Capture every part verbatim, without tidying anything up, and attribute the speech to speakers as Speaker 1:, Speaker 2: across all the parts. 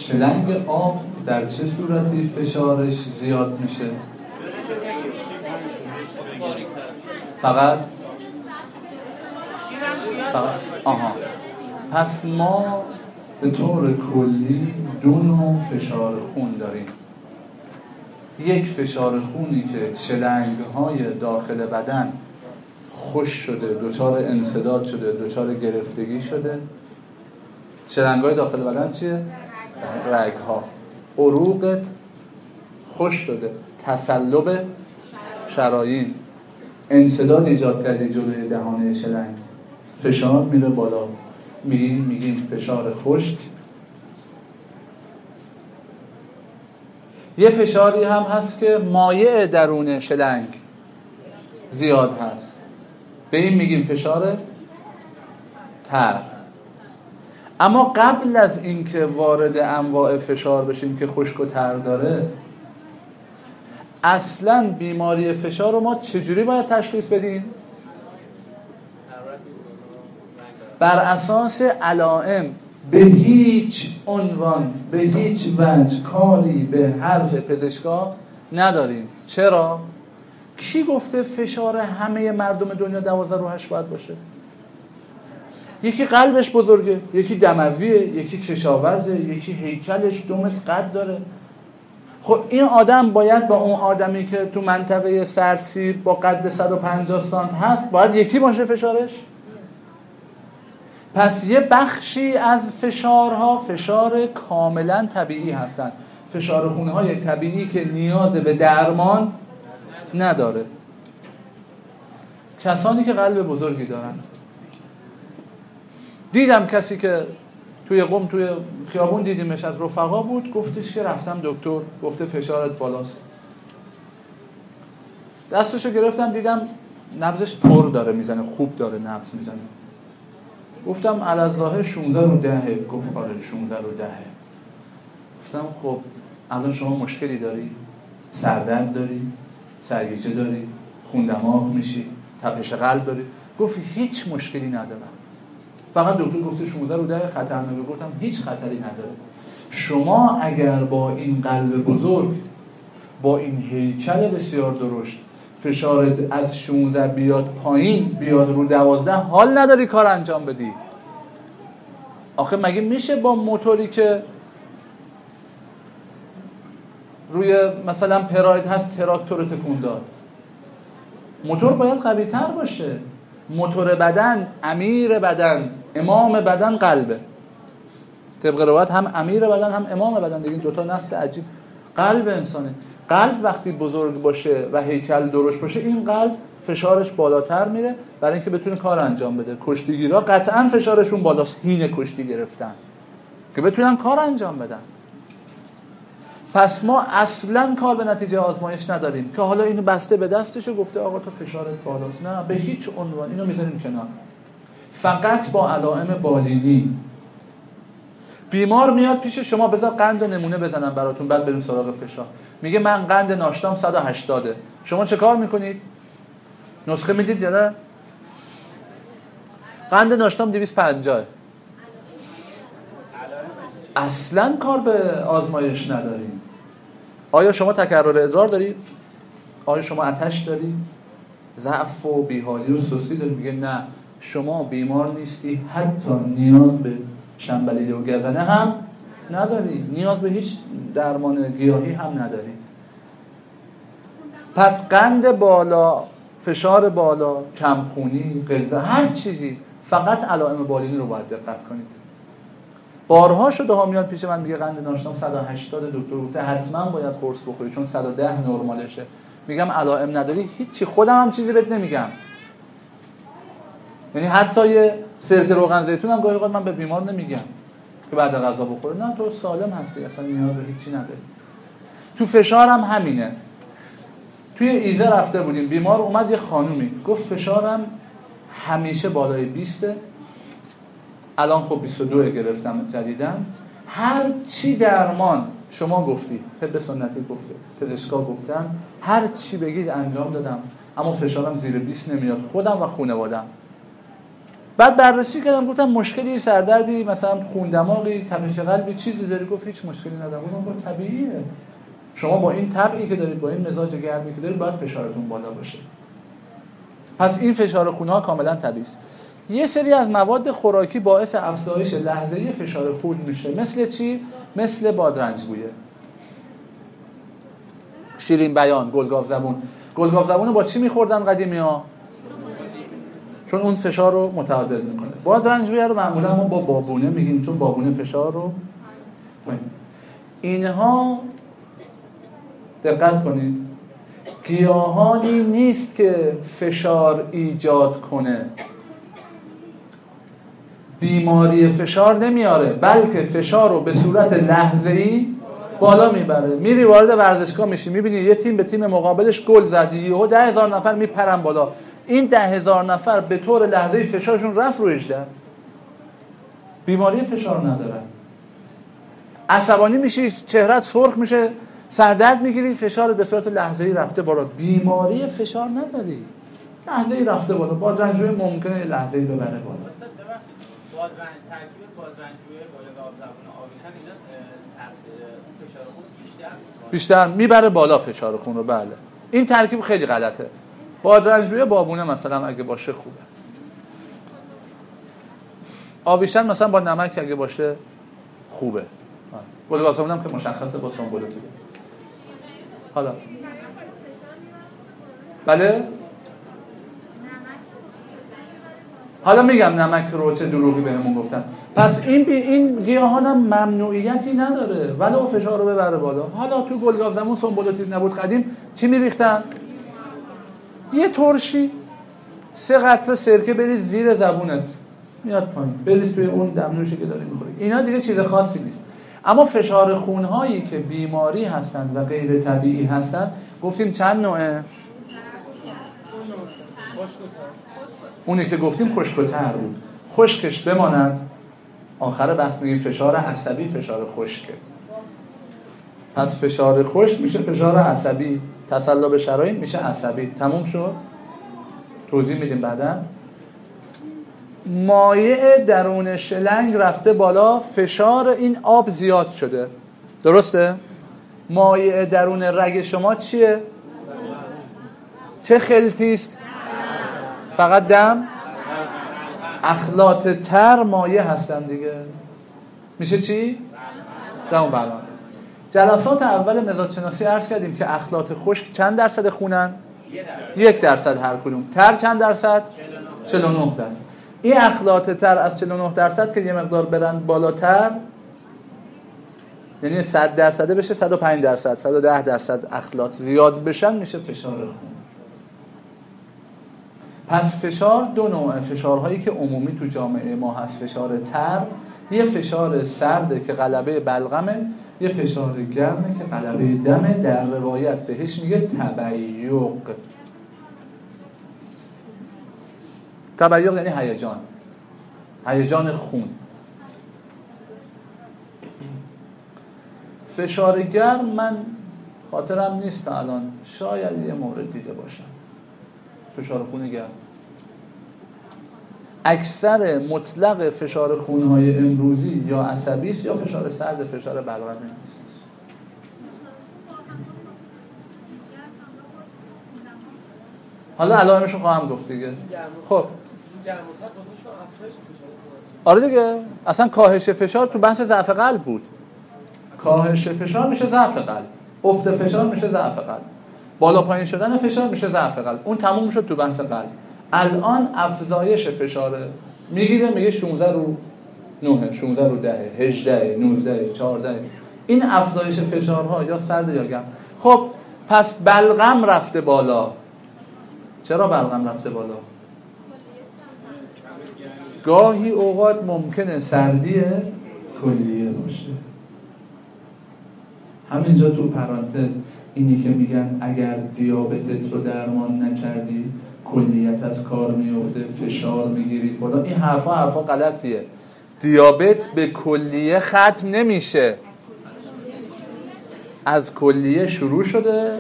Speaker 1: شلنگ آب در چه صورتی فشارش زیاد میشه؟ فقط فقط آها پس ما به طور کلی دو نوع فشار خون داریم. یک فشار خونی که شلنگ‌های داخل بدن خشک شده، دچار انسداد شده، دچار گرفتگی شده. شلنگ‌های داخل بدن چیه؟ رگ‌ها. عروقت خشک شده، تصلب شرايين، انسداد ایجاد کرده جلوی دهانه شلنگ، فشار میره بالا، میگیم میگیم فشار خشک. یه فشاری هم هست که مایع درون شلنگ زیاد هست، به این میگیم فشار تر. اما قبل از اینکه وارد انواع فشار بشیم که خشک و تر داره، اصلا بیماری فشار رو ما چجوری باید تشخیص بدیم؟ بر اساس علائم. به هیچ عنوان، به هیچ وجه کاری به حرف پزشکا نداریم. چرا؟ کی گفته فشار همه مردم دنیا دوازده رو هشت باید باشه؟ یکی قلبش بزرگه، یکی دمویه، یکی کشاورزه، یکی هیکلش دو متر قد داره. خب این آدم باید با اون آدمی که تو منطقه سرسیر با قد صد و پنجاه سانت هست باید یکی باشه فشارش؟ پس یه بخشی از فشارها فشار کاملا طبیعی هستن، فشار خونه های طبیعی که نیاز به درمان نداره. کسانی که قلب بزرگی دارن، دیدم کسی که توی قم توی خیابون دیدیمش، از رفقا بود، گفتش که رفتم دکتر، گفته فشارت بالاست. دستشو گرفتم دیدم نبضش پر داره میزنه، خوب داره نبض میزنه. گفتم الظاهر شانزده رو دهه. گفت آره شانزده رو دهه. گفتم خب الان شما مشکلی داری؟ سردرد داری؟ سرگیجه داری؟ خون دماغ میشی؟ تپش قلب داری؟ گفت هیچ مشکلی ندارم، فقط دکتر گفته شانزده رو دهه خطرناکه. گفتم هیچ خطری نداره. شما اگر با این قلب بزرگ، با این هیکل بسیار درشت، فشارت از شانزده بیاد پایین، بیاد رو دوازده، حال نداری کار انجام بدی. آخه مگه میشه با موتوری که روی مثلا پراید هست تراکتور تکون داد؟ موتور باید قوی تر باشه. موتور بدن، امیر بدن، امام بدن قلبه. طبق روایت هم امیر بدن هم امام بدن، دیگه دوتا نفس عجیب. قلب انسانه. قلب وقتی بزرگ باشه و هیکل درشت باشه، این قلب فشارش بالاتر میره برای اینکه بتونه کار انجام بده. کشتیگیرا قطعا فشارشون بالاست، هین کشتی گرفتن که بتونن کار انجام بدن. پس ما اصلا کار به نتیجه آزمایش نداریم که حالا اینو بسته به دستشو گفته آقا تو فشارت بالاست. نه، به هیچ عنوان اینو میذاریم کنار. فقط با علائم بالینی. بیمار میاد پیش شما، بذار قند و نمونه بزنم براتون بعد بریم سراغ فشار. میگه من قند ناشتام صد و هشتاد. شما چه کار میکنید؟ نسخه میدید یا نه؟ قند ناشتام دویست و پنجاه. اصلا کار به آزمایش نداریم. آیا شما تکرر ادرار دارید؟ آیا شما آتش دارید؟ ضعف و بیحالی و سستی دارید؟ میگه نه، شما بیمار نیستی، حتی نیاز به شنبلیله و گزنه هم نداری، نیاز به هیچ درمان گیاهی هم نداری. پس قند بالا، فشار بالا، کمخونی، غلظت، هر چیزی، فقط علائم بالینی رو باید دقت کنید. بارها شده ها میاد پیش من میگه قند ناشتام صد و هشتاد، دکتر گفته حتما باید قرص بخوری چون صد و ده نرمالشه. میگم علائم نداری هیچی، خودم هم چیزی بهت نمیگم. یعنی حتی یه سرکه روغن زیتون هم گاهی اوقات من به بیمار نمیگم که بعد غذا بخوره. نه، تو سالم هستی، اصلا نیاز به هیچی نداری. تو فشار هم همینه. توی ایزه رفته بودیم، بیمار اومد، یه خانومی گفت فشارم همیشه بالای بیسته، الان خب بیست و دو گرفتم جدیدن. هر چی درمان شما گفتی، طب سنتی گفته، پزشکا گفتن، هر چی بگید انجام دادم، اما فشارم زیر بیست نمیاد، خودم و خانواده‌ام. بعد بررسی کردم، گفتم مشکلی سردردی مثلا خون دماغی تپش قلبی چیزی داری؟ گفت هیچ مشکلی ندارم. گفتم طبیعیه، شما با این طبعی که دارید، با این مزاج گرمی که دارید، باید فشارتون بالا باشه. پس این فشار خون‌ها کاملا طبیعی است. یه سری از مواد خوراکی باعث افزایش لحظه‌ای فشار خون میشه. مثل چی؟ مثل بادرنج‌گویه، شیرین بیان، گلگاو زبون. گلگاو زبون رو با چی می‌خوردن قدیمی‌ها؟ چون اون فشار رو متعادل میکنه. بادرنج‌گویه رو معمولا ما با بابونه میگیم، چون بابونه فشار رو پایین. اینها دقت کنید گیاهانی نیست که فشار ایجاد کنه، بیماری فشار نمیاره، بلکه فشار رو به صورت لحظه‌ای بالا میبره. میری وارد ورزشگاه میشی، میبینی یه تیم به تیم مقابلش گل زد، یهو ده هزار نفر میپرن بالا. این ده هزار نفر به طور لحظه‌ای فشارشون رفت رو هجده. بیماری فشار ندارن. عصبانی میشی، چهرهت سرخ میشه، سردرد میگیری، فشار به صورت لحظه‌ای رفته بالا. بیماری فشار نداری، لحظه‌ای رفته بالا. بادرنج‌گویه ممکنه لحظه‌ای ببره بالا.
Speaker 2: بادرنج ترکیب بادرنج‌گویه با آب زبون آبیشن اینا فشار خون بیشتر
Speaker 1: بیشتر میبره بالا فشار خون رو. بله این ترکیب خیلی غلطه. بادرنج‌گویه بابونه مثلا اگه باشه خوبه. آویشن مثلا با نمک اگه باشه خوبه. گلگاو زبون هم که مشخصه با سنبولتی. حالا بله حالا میگم نمک رو چه دروغی بهمون گفتن. پس این بی این گیاهان هم ممنوعیتی نداره ولو فشار رو ببره بالا. حالا تو گلگاو زبون سنبولتی نبود قدیم چی میریختن؟ یه ترشی، سه قطره سرکه بریز زیر زبونت، میاد پایین، بریز توی اون دمنوشی که داری میخوری. اینا دیگه چیز خاصی نیست. اما فشار خونهایی که بیماری هستن و غیر طبیعی هستن گفتیم چند نوعه؟ اونی که گفتیم خشک‌تر بود، خشکش بماند. آخر بحث میگیم فشار عصبی، فشار خشکه. پس فشار خشک میشه فشار عصبی، تسلب شرايين میشه عصبی. تموم شد؟ توضیح میدیم بعدا. مایع درون شلنگ رفته بالا، فشار این آب زیاد شده، درسته؟ مایع درون رگ شما چیه؟ چه خلطیست؟ فقط دم؟ اخلاط تر مایع هستن دیگه. میشه چی؟ دم و بلغم. جلسات اول مزاجشناسی عرض کردیم که اخلاط خشک چند درصد خونن؟ یک درصد هر کدوم. تر چند درصد؟ چهل و نه درصد. این اخلاط تر از چهل و نه درصد که یه مقدار برن بالاتر، یعنی صد درصده بشه صد و پنج درصد، صد و ده درصد اخلاط زیاد بشن، میشه فشار خون. پس فشار دو نوع، فشارهایی که عمومی تو جامعه ما هست. فشار تر، یه فشار سرده که غلبه بلغمه، یه فشار گرمه که غلبه دمه. در روایت بهش میگه تبیق. تبیق یعنی هیجان، هیجان خون. فشار گرم من خاطرم نیست تا الان، شاید یه مورد دیده باشم. فشار خون گرم اکثر مطلق فشار خونهای امروزی یا عصبی است یا فشار سرد، فشار بلغمی است. حالا علائمش رو خواهم گفت دیگه. خب آره دیگه، اصلا کاهش فشار تو بحث ضعف قلب بود. کاهش فشار میشه ضعف قلب، افت فشار میشه ضعف قلب، بالا پایین شدن فشار میشه ضعف قلب. اون تموم شد تو بحث قلب. الان افزایش فشاره، میگیره میگه شانزده رو نه، شانزده رو ده، هجده، نوزده، چهارده. این افزایش فشارها یا سرد یا گرم. خب پس بلغم رفته بالا. چرا بلغم رفته بالا؟ گاهی اوقات ممکنه سردی کلیه باشه. همینجا تو پرانتز اینی که میگن اگر دیابتت رو درمان نکردی کلیت از کار میفته، فشار میگیری فلان، این حرفا حرفا غلطیه. دیابت به کلیه ختم نمیشه. از کلیه شروع شده،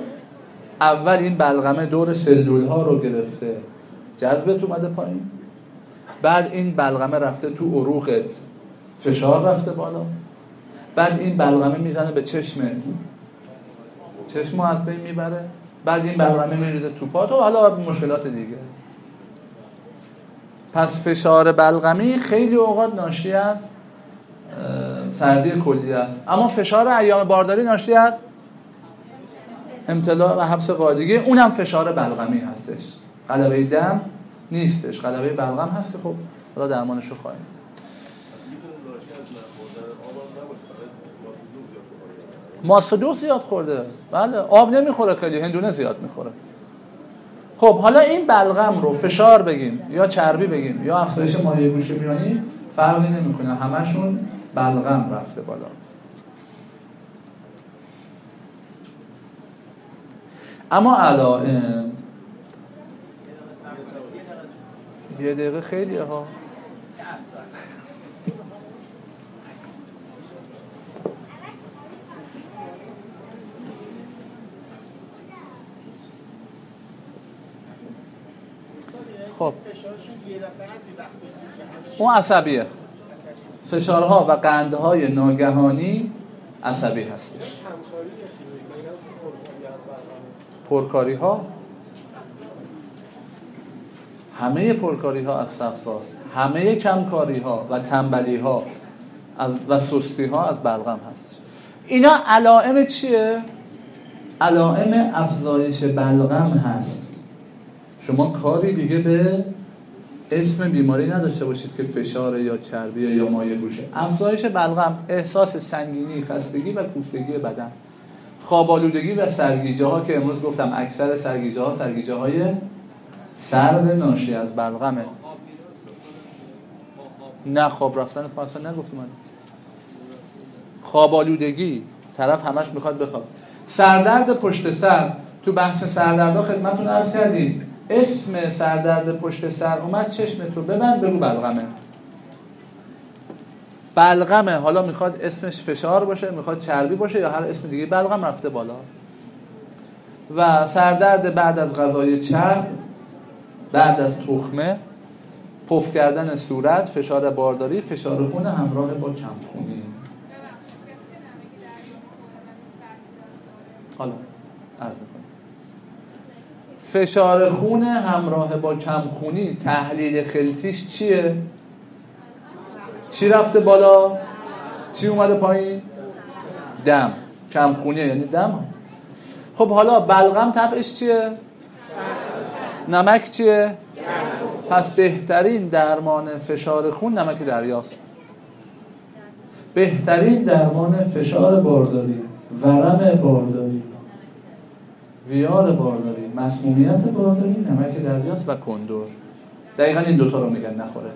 Speaker 1: اول این بلغمه دور سلول ها رو گرفته، جذبت اومده پایین، بعد این بلغمه رفته تو عروقت، فشار رفته بالا، بعد این بلغمه میزنه به چشمت، چشمو از بین میبره، بعد این بلغمه میریزه تو پات و حالا مشکلات دیگه. پس فشار بلغمی خیلی اوقات ناشی از سردی کلی است، اما فشار ایام بارداری ناشی از امتلاع و حبس قاعدگی، اونم فشار بلغمی هستش، غلبه دم نیستش، غلبه بلغم هست که خب حالا درمانشو خواهیم. ماستودو زیاد خورده، بله آب نمیخوره خیلی، هندونه زیاد میخوره. خب حالا این بلغم رو فشار بگیم یا چربی بگیم یا افزایش مایع گوشه میانی فرقی نمیکنه، همشون بلغم رفته بالا. اما علائم یه دقیقه خیلیه ها. خب اون عصبیه، فشارها و قندهای ناگهانی عصبی هستش. پرکاری ها، همه پرکاری ها از صفراست، همه کمکاری ها و تنبلی ها از و سستی ها از بلغم هستش. اینا علائم چیه؟ علائم افزایش بلغم هست. شما کاری دیگه به اسم بیماری نداشته باشید که فشار یا چربی یا مایع گوشه. افزایش بلغم، احساس سنگینی، خستگی و کوفتگی بدن، خواب آلودگی و سرگیجه ها که امروز گفتم اکثر سرگیجه ها سرگیجه های سرد ناشی از بلغمه. نه خواب رفتن پاسا نگفتم من. خواب آلودگی، طرف همش میخواد بخواب. سردرد پشت سر، تو بحث سردردا خدمتتون عرض کردیم اسم سردرد پشت سر اومد، چشمت رو ببند بگو بلغمه. بلغمه، حالا میخواد اسمش فشار باشه، میخواد چربی باشه یا هر اسم دیگه، بلغم رفته بالا. و سردرد بعد از غذای چرب، بعد از تخمه، پف کردن صورت، فشار بارداری، فشار خون همراه با کمخونی. حالا عرض میکنم فشار خون همراه با کمخونی تحلیل خلطیش چیه؟ چی رفته بالا؟ چی اومده پایین؟ دم. کمخونی یعنی دم. خب حالا بلغم طبعش چیه؟ نمک چیه؟ پس بهترین درمان فشار خون نمک دریاست. بهترین درمان فشار بارداری، ورم بارداری، ویار بارداری، مسمومیت بارداری نمک دریاست و کندر. دقیقا این دوتا رو میگن نخوره.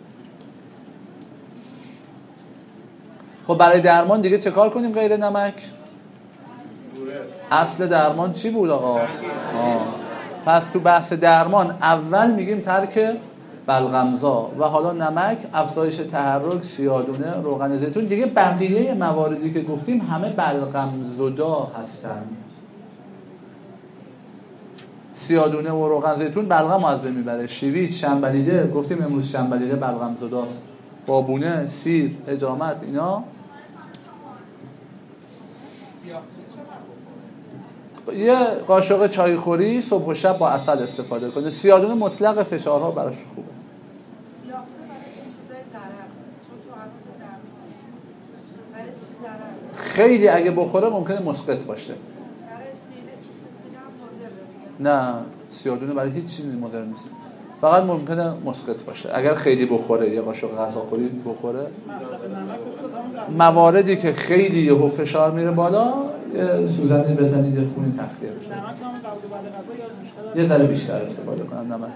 Speaker 1: خب برای درمان دیگه چه کار کنیم غیر نمک؟ اصل درمان چی بود آقا؟ آه. پس تو بحث درمان اول میگیم ترک بلغمزا و حالا نمک، افزایش تحرک، سیادونه، روغن زیتون. دیگه بقیه مواردی که گفتیم همه بلغمزدا هستند. سیادونه و روغن زیتون بلغم از بین میبره. شیویچ، شنبلیله، گفتیم امروز شنبلیله بلغمزداست. بابونه، سیر، حجامت، اینا یه قاشق چای خوری صبح و شب با عسل استفاده کنه. سیادونه مطلق فشارها براش خوبه. خیلی اگه بخوره ممکنه مسقط باشه. نه سیادونه برای هیچ چیزی مضر نیست، فقط ممکنه مسقط باشه اگر خیلی بخوره. یه قاشق غذاخوری بخوره، مواردی که خیلی یهو فشار میره بالا، یه سوزنی بزنید یه خونی تخلیه بشه. یه ذره بیشتر استفاده کنم نمک.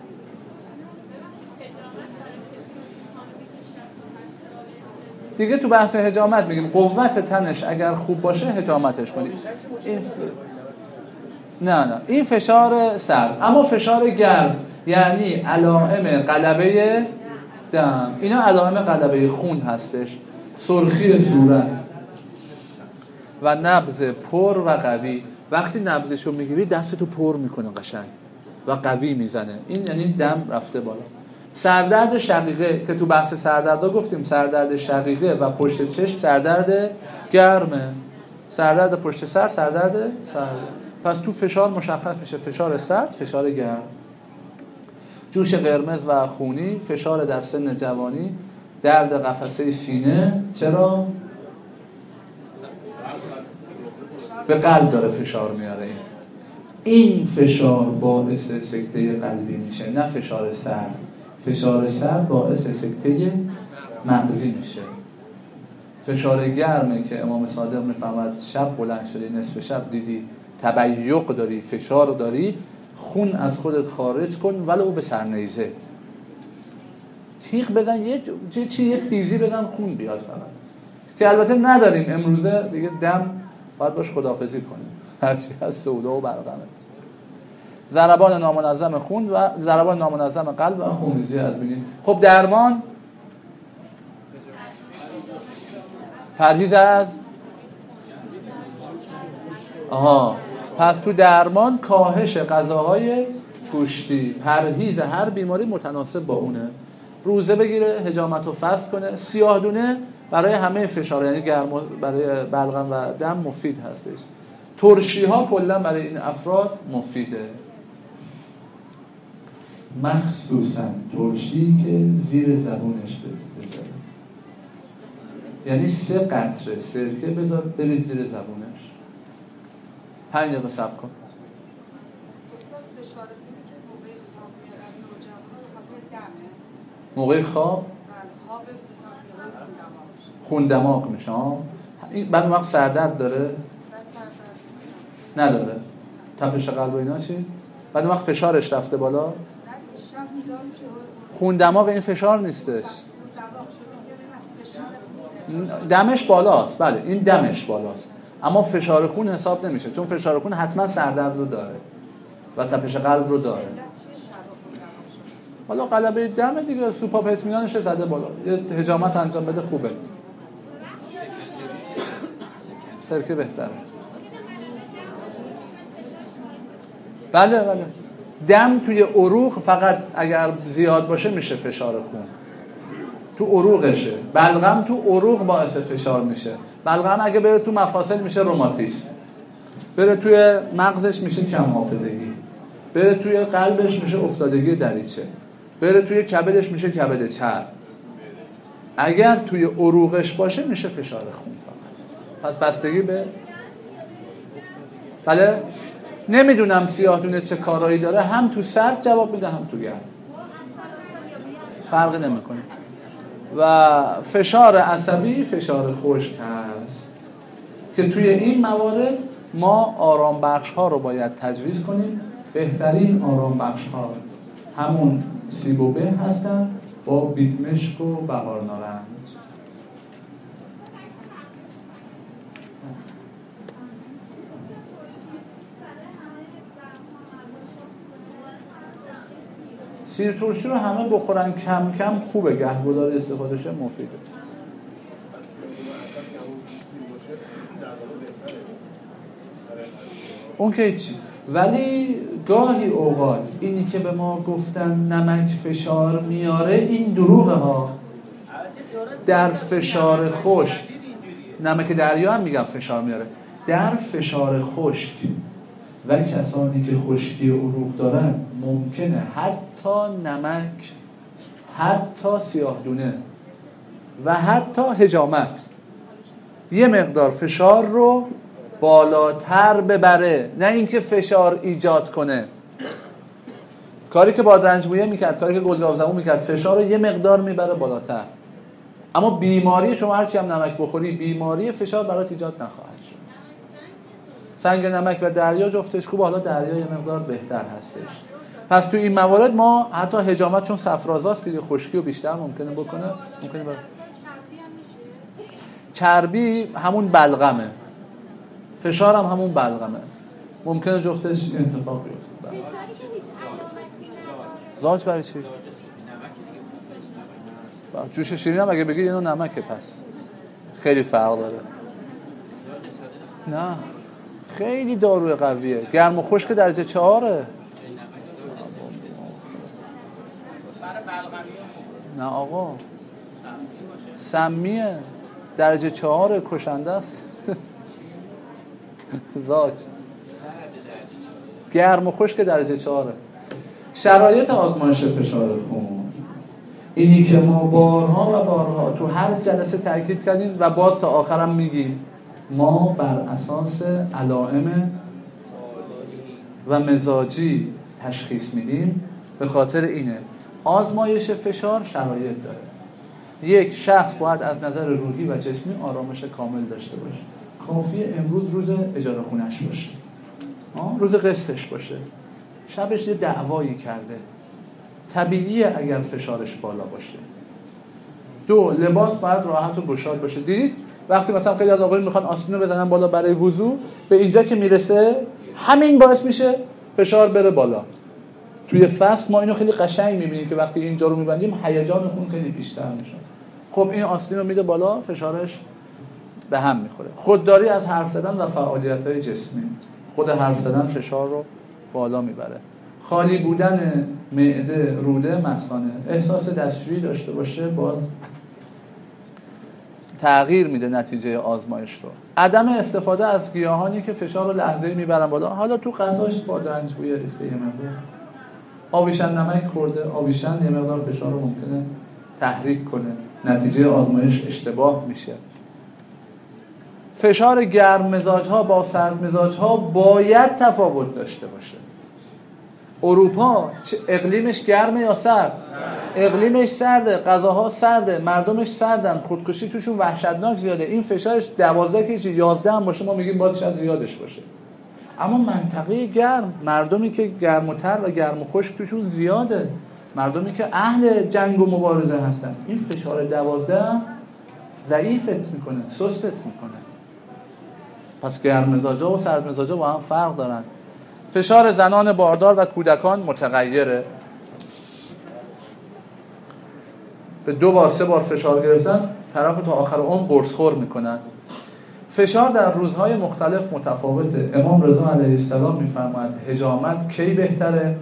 Speaker 1: دیگه تو بحث حجامت میگیم قوت تنش اگر خوب باشه حجامتش کنید. این ف... نه نه این فشار سرد. اما فشار گرم یعنی علائم غلبه دم، اینا علائم غلبه خون هستش. سرخی صورت و نبض پر و قوی. وقتی نبضشو میگیری دستتو پر میکنه قشنگ و قوی میزنه، این یعنی دم رفته بالا. سردرد شقیقه که تو بحث سردردها گفتیم سردرد شقیقه و پشت چشم سردرد گرمه، سردرد پشت سر سردرد سرد. پس تو فشار مشخص میشه فشار سرد، فشار گرم. جوش قرمز و خونی، فشار در سن جوانی، درد قفسه سینه. چرا؟ به قلب داره فشار میاره. این این فشار باعث سکته قلبی میشه، نه فشار سرد. فشار سرد باعث سکته مغزی میشه. فشار گرمه که امام صادق میفهمد شب بلند شدی نصف شب دیدی تبیق داری، فشار داری، خون از خودت خارج کن ولو به سرنیزه، تیغ بزن، یه چی چی یه تیزی بزن خون بیاد فقط، که البته نداریم امروزه دیگه. دم باید باش خداحافظی کنیم، هرچی از سودا و برقمه. ضربان نامنظم خون و ضربان نامنظم قلب و خونریزی از بینیم. خب درمان پرهیز از آها پس تو درمان کاهش غذاهای گوشتی، پرهیز هر بیماری متناسب با اونه. روزه بگیره، حجامت رو فست کنه. سیاه دونه برای همه فشار، یعنی گرم برای بلغم و دم مفید هستش. ترشی ها کلا برای این افراد مفیده، مخصوصا ترشی که زیر زبونش بذاره، یعنی سه قطره سرکه بذار بریز زیر زبونش. پنج دقیقه صبر کن. موقع خواب خون دماغ میشه. بعد اون وقت سردرد داره؟ نداره. تپش قلب و اینا چی؟ بعد اون وقت فشارش رفته بالا؟ خون دماغ این فشار نیستش، دمش بالاست. بله این دمش بالاست، اما فشار خون حساب نمیشه، چون فشار خون حتما سردرد رو داره و تپش قلب رو داره. حالا غلبه دم دیگه، سوپاپ اطمینانش زده بالا، یه حجامت انجام بده خوبه. سرکه بهتره. بله بله. دم توی عروق فقط اگر زیاد باشه میشه فشار خون، تو عروقشه. بلغم تو عروق باعث فشار میشه. بلغم اگه بره تو مفاصل میشه روماتیسم، بره توی مغزش میشه کم حافظگی، بره توی قلبش میشه افتادگی دریچه، بره توی کبدش میشه کبد چرب. اگر توی عروقش باشه میشه فشار خون فقط. پس بستگی به بله. نمیدونم سیاه دونه چه کارایی داره، هم تو سرد جواب میده هم تو گرم، فرقی نمیکنه. و فشار عصبی فشار خشک هست که توی این موارد ما آرام بخش ها رو باید تجویز کنیم. بهترین آرام بخش ها همون سیبوبه هستن با بیدمشک و بهار نارنج. سیر ترشی رو همه بخورن کم کم خوبه، گهگدار استفادهش مفیده. اون که چی؟ ولی گاهی اوقات اینی که به ما گفتن نمک فشار میاره این دروغه ها. در فشار خشک، نمک دریا هم میگم فشار میاره. در فشار خشک و کسانی که خشکی عروق دارن ممکنه حتی نمک، حتی سیاه دونه و حتی حجامت یه مقدار فشار رو بالاتر ببره، نه اینکه فشار ایجاد کنه. کاری که بادرنج‌بویه میکرد، کاری که گلگاوزمون میکرد، فشار رو یه مقدار میبره بالاتر. اما بیماری شما هرچی هم نمک بخوری، بیماری فشار برات ایجاد نخواهد شد. سنگ نمک و دریا جفتش خوبه، حالا دریا یه مقدار بهتر هستش. پس تو این موارد ما حتی حجامت چون صفرازاست دیگه، خشکی رو بیشتر ممکنه بکنه. ممکنه بر... چربی همون بلغمه، فشار هم همون بلغمه، ممکنه جفتش اتفاق بیفته. زاج برای چی؟ جوش شیرین هم اگه بگید اینو نمکه، پس خیلی فرق داره. نه خیلی داروی قویه، گرم و خشک درجه چهاره.
Speaker 2: برای بلغمی
Speaker 1: نه آقا سمیه، درجه چهار کشنده است. زاج گرم و خشک درجه چهاره. شرایط آزمایش فشار خون اینی که ما بارها و بارها تو هر جلسه تاکید کردیم و باز تا آخرم میگیم، ما بر اساس علائم و مزاجی تشخیص میدیم. به خاطر اینه آزمایش فشار شرایط داره. یک شخص باید از نظر روحی و جسمی آرامش کامل داشته باشه. کافیه امروز روز اجاره خونش باشه، روز قسطش باشه، شبش یه دعوایی کرده، طبیعیه اگر فشارش بالا باشه. دو، لباس باید راحت و گشاد باشه. دیدید وقتی مثلا خیلی از آقایون میخوان آسپرین رو بزنن بالا برای وضو، به اینجا که میرسه همین باعث میشه فشار بره بالا. توی فصل ما اینو خیلی قشنگ میبینیم که وقتی اینجا رو میبندیم هیجان خون خیلی بیشتر میشه. خب این آسپرین رو میده بالا، فشارش به هم میخوره. خودداری از حرف زدن و فعالیت‌های جسمی، خود حرف زدن فشار رو بالا میبره. خالی بودن معده، روده، مثانه، احساس دستشویی داشته باشه، باز تغییر میده نتیجه آزمایش رو. عدم استفاده از گیاهانی که فشار رو لحظه‌ای میبرن بالا. حالا تو غذاش بادرنج‌بویه ریخته، یه مقدار آویشن نمک خورده، آویشن یه مقدار فشار رو ممکنه تحریک کنه، نتیجه آزمایش اشتباه میشه. فشار گرم مزاج‌ها با سرد مزاج‌ها باید تفاوت داشته باشه. اروپا اقلیمش گرمه یا سرد؟ اقلیمش سرده، غذاها سرده، مردمش سردن، خودکشی توشون وحشتناک زیاده. این فشارش دوازده که یازده هم باشه ما میگیم باید شاید زیادش باشه. اما منطقه گرم، مردمی که گرم و تر و گرم و خشک توشون زیاده، مردمی که اهل جنگ و مبارزه هستن، این فشار دوازده ضعیفت میکنه، سستت میکنه. پس گرم مزاجا و سرد مزاجا با هم فرق دارن. فشار زنان باردار و کودکان متغیره. به دو بار سه بار فشار گرفتن طرف تا آخر عمر قرص خور میکنن. فشار در روزهای مختلف متفاوته. امام رضا علیه السلام میفرماید حجامت کی بهتره؟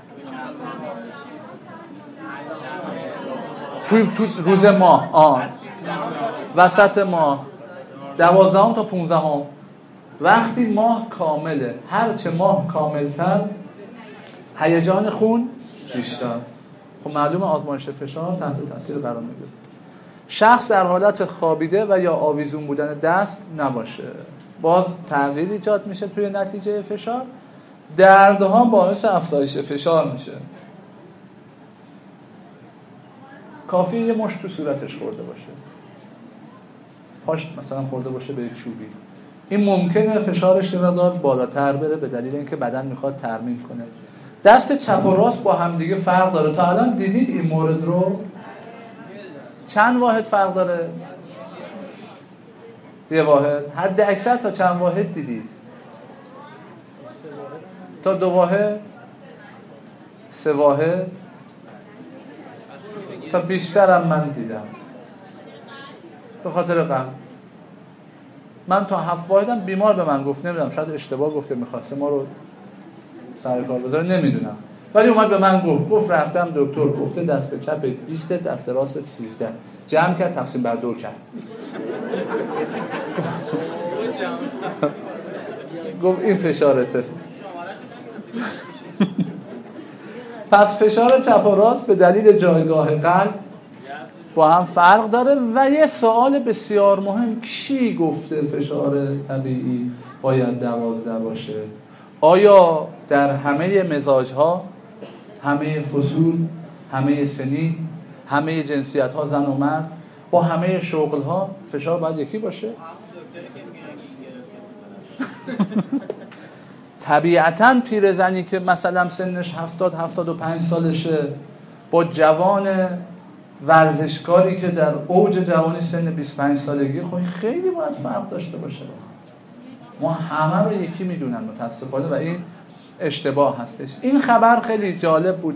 Speaker 1: تو, تو روز ماه، آه وسط ماه، دوازدهم تا پونزدهم. وقتی ماه کامله، هرچه ماه کاملتر هیجان خون بیشتر. خب معلومه آزمایش فشار تحت تاثیر قرار میگیره. شخص در حالت خوابیده و یا آویزون بودن دست نباشه، باز تغییر ایجاد میشه توی نتیجه فشار. دردها باعث افزایش فشار میشه. کافیه یه مشت تو صورتش خورده باشه، پاش مثلا خورده باشه به چوبی، این ممکنه فشارش یه مقدار بالاتر بره به دلیل اینکه بدن میخواد ترمیم کنه. دست چپ و راست با هم دیگه فرق داره. تا الان دیدید این مورد رو؟ چند واحد فرق داره؟ یه واحد. حد اکثر تا چند واحد دیدید؟ تا دو واحد؟ سه واحد؟ تا بیشترم من دیدم به خاطر غم. من تا هفت واحدم بیمار به من گفت، نمیدونم شاید اشتباه گفته، میخواسته ما رو سر کار بذاره، نمیدونم، ولی اومد به من گفت گفت رفتم دکتر گفته دست چپ بیست، دست راست سیزده، جمع کرد تقسیم بر دو کرد. گفت این فشارته. پس فشار چپ و راست به دلیل جایگاه قلب با هم فرق داره. و یه سوال بسیار مهم، کی گفته فشار طبیعی باید دوازده باشه؟ آیا در همه مزاج‌ها، همه فصول، همه سنین، همه جنسیت‌ها، زن و مرد، با همه شغل‌ها فشار باید یکی باشه؟ طبیعتاً پیرزنی که مثلا سنش هفتاد هفتاد و پنج سالشه با جوان ورزشکاری که در اوج جوانی سن بیست و پنج سالگی، خب خیلی باید فرق داشته باشه. ما همه رو یکی میدونن متاسفانه و این اشتباه هستش. این خبر خیلی جالب بود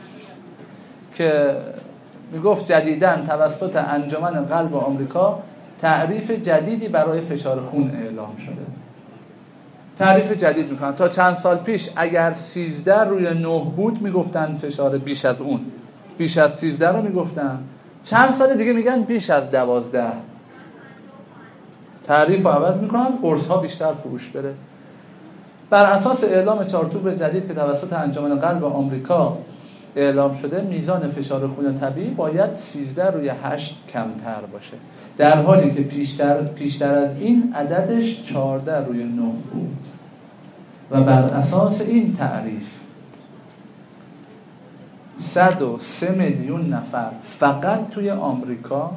Speaker 1: که میگفت جدیداً توسط انجمن قلب آمریکا تعریف جدیدی برای فشار خون اعلام شده. تعریف جدید میکنن. تا چند سال پیش اگر سیزده روی نه بود میگفتن فشار بیش از اون، بیش از سیزده رو میگفتن. چند سال دیگه میگن بیش از دوازده. تعریف رو عوض میکنن، قرص ها بیشتر فروش بره. بر اساس اعلام چارچوب جدید که توسط انجمن قلب آمریکا اعلام شده، میزان فشار خون طبیعی باید سیزده روی هشت کمتر باشه، در حالی که پیشتر پیشتر از این عددش چهارده روی نه بود. و بر اساس این تعریف صد و سه میلیون نفر فقط توی آمریکا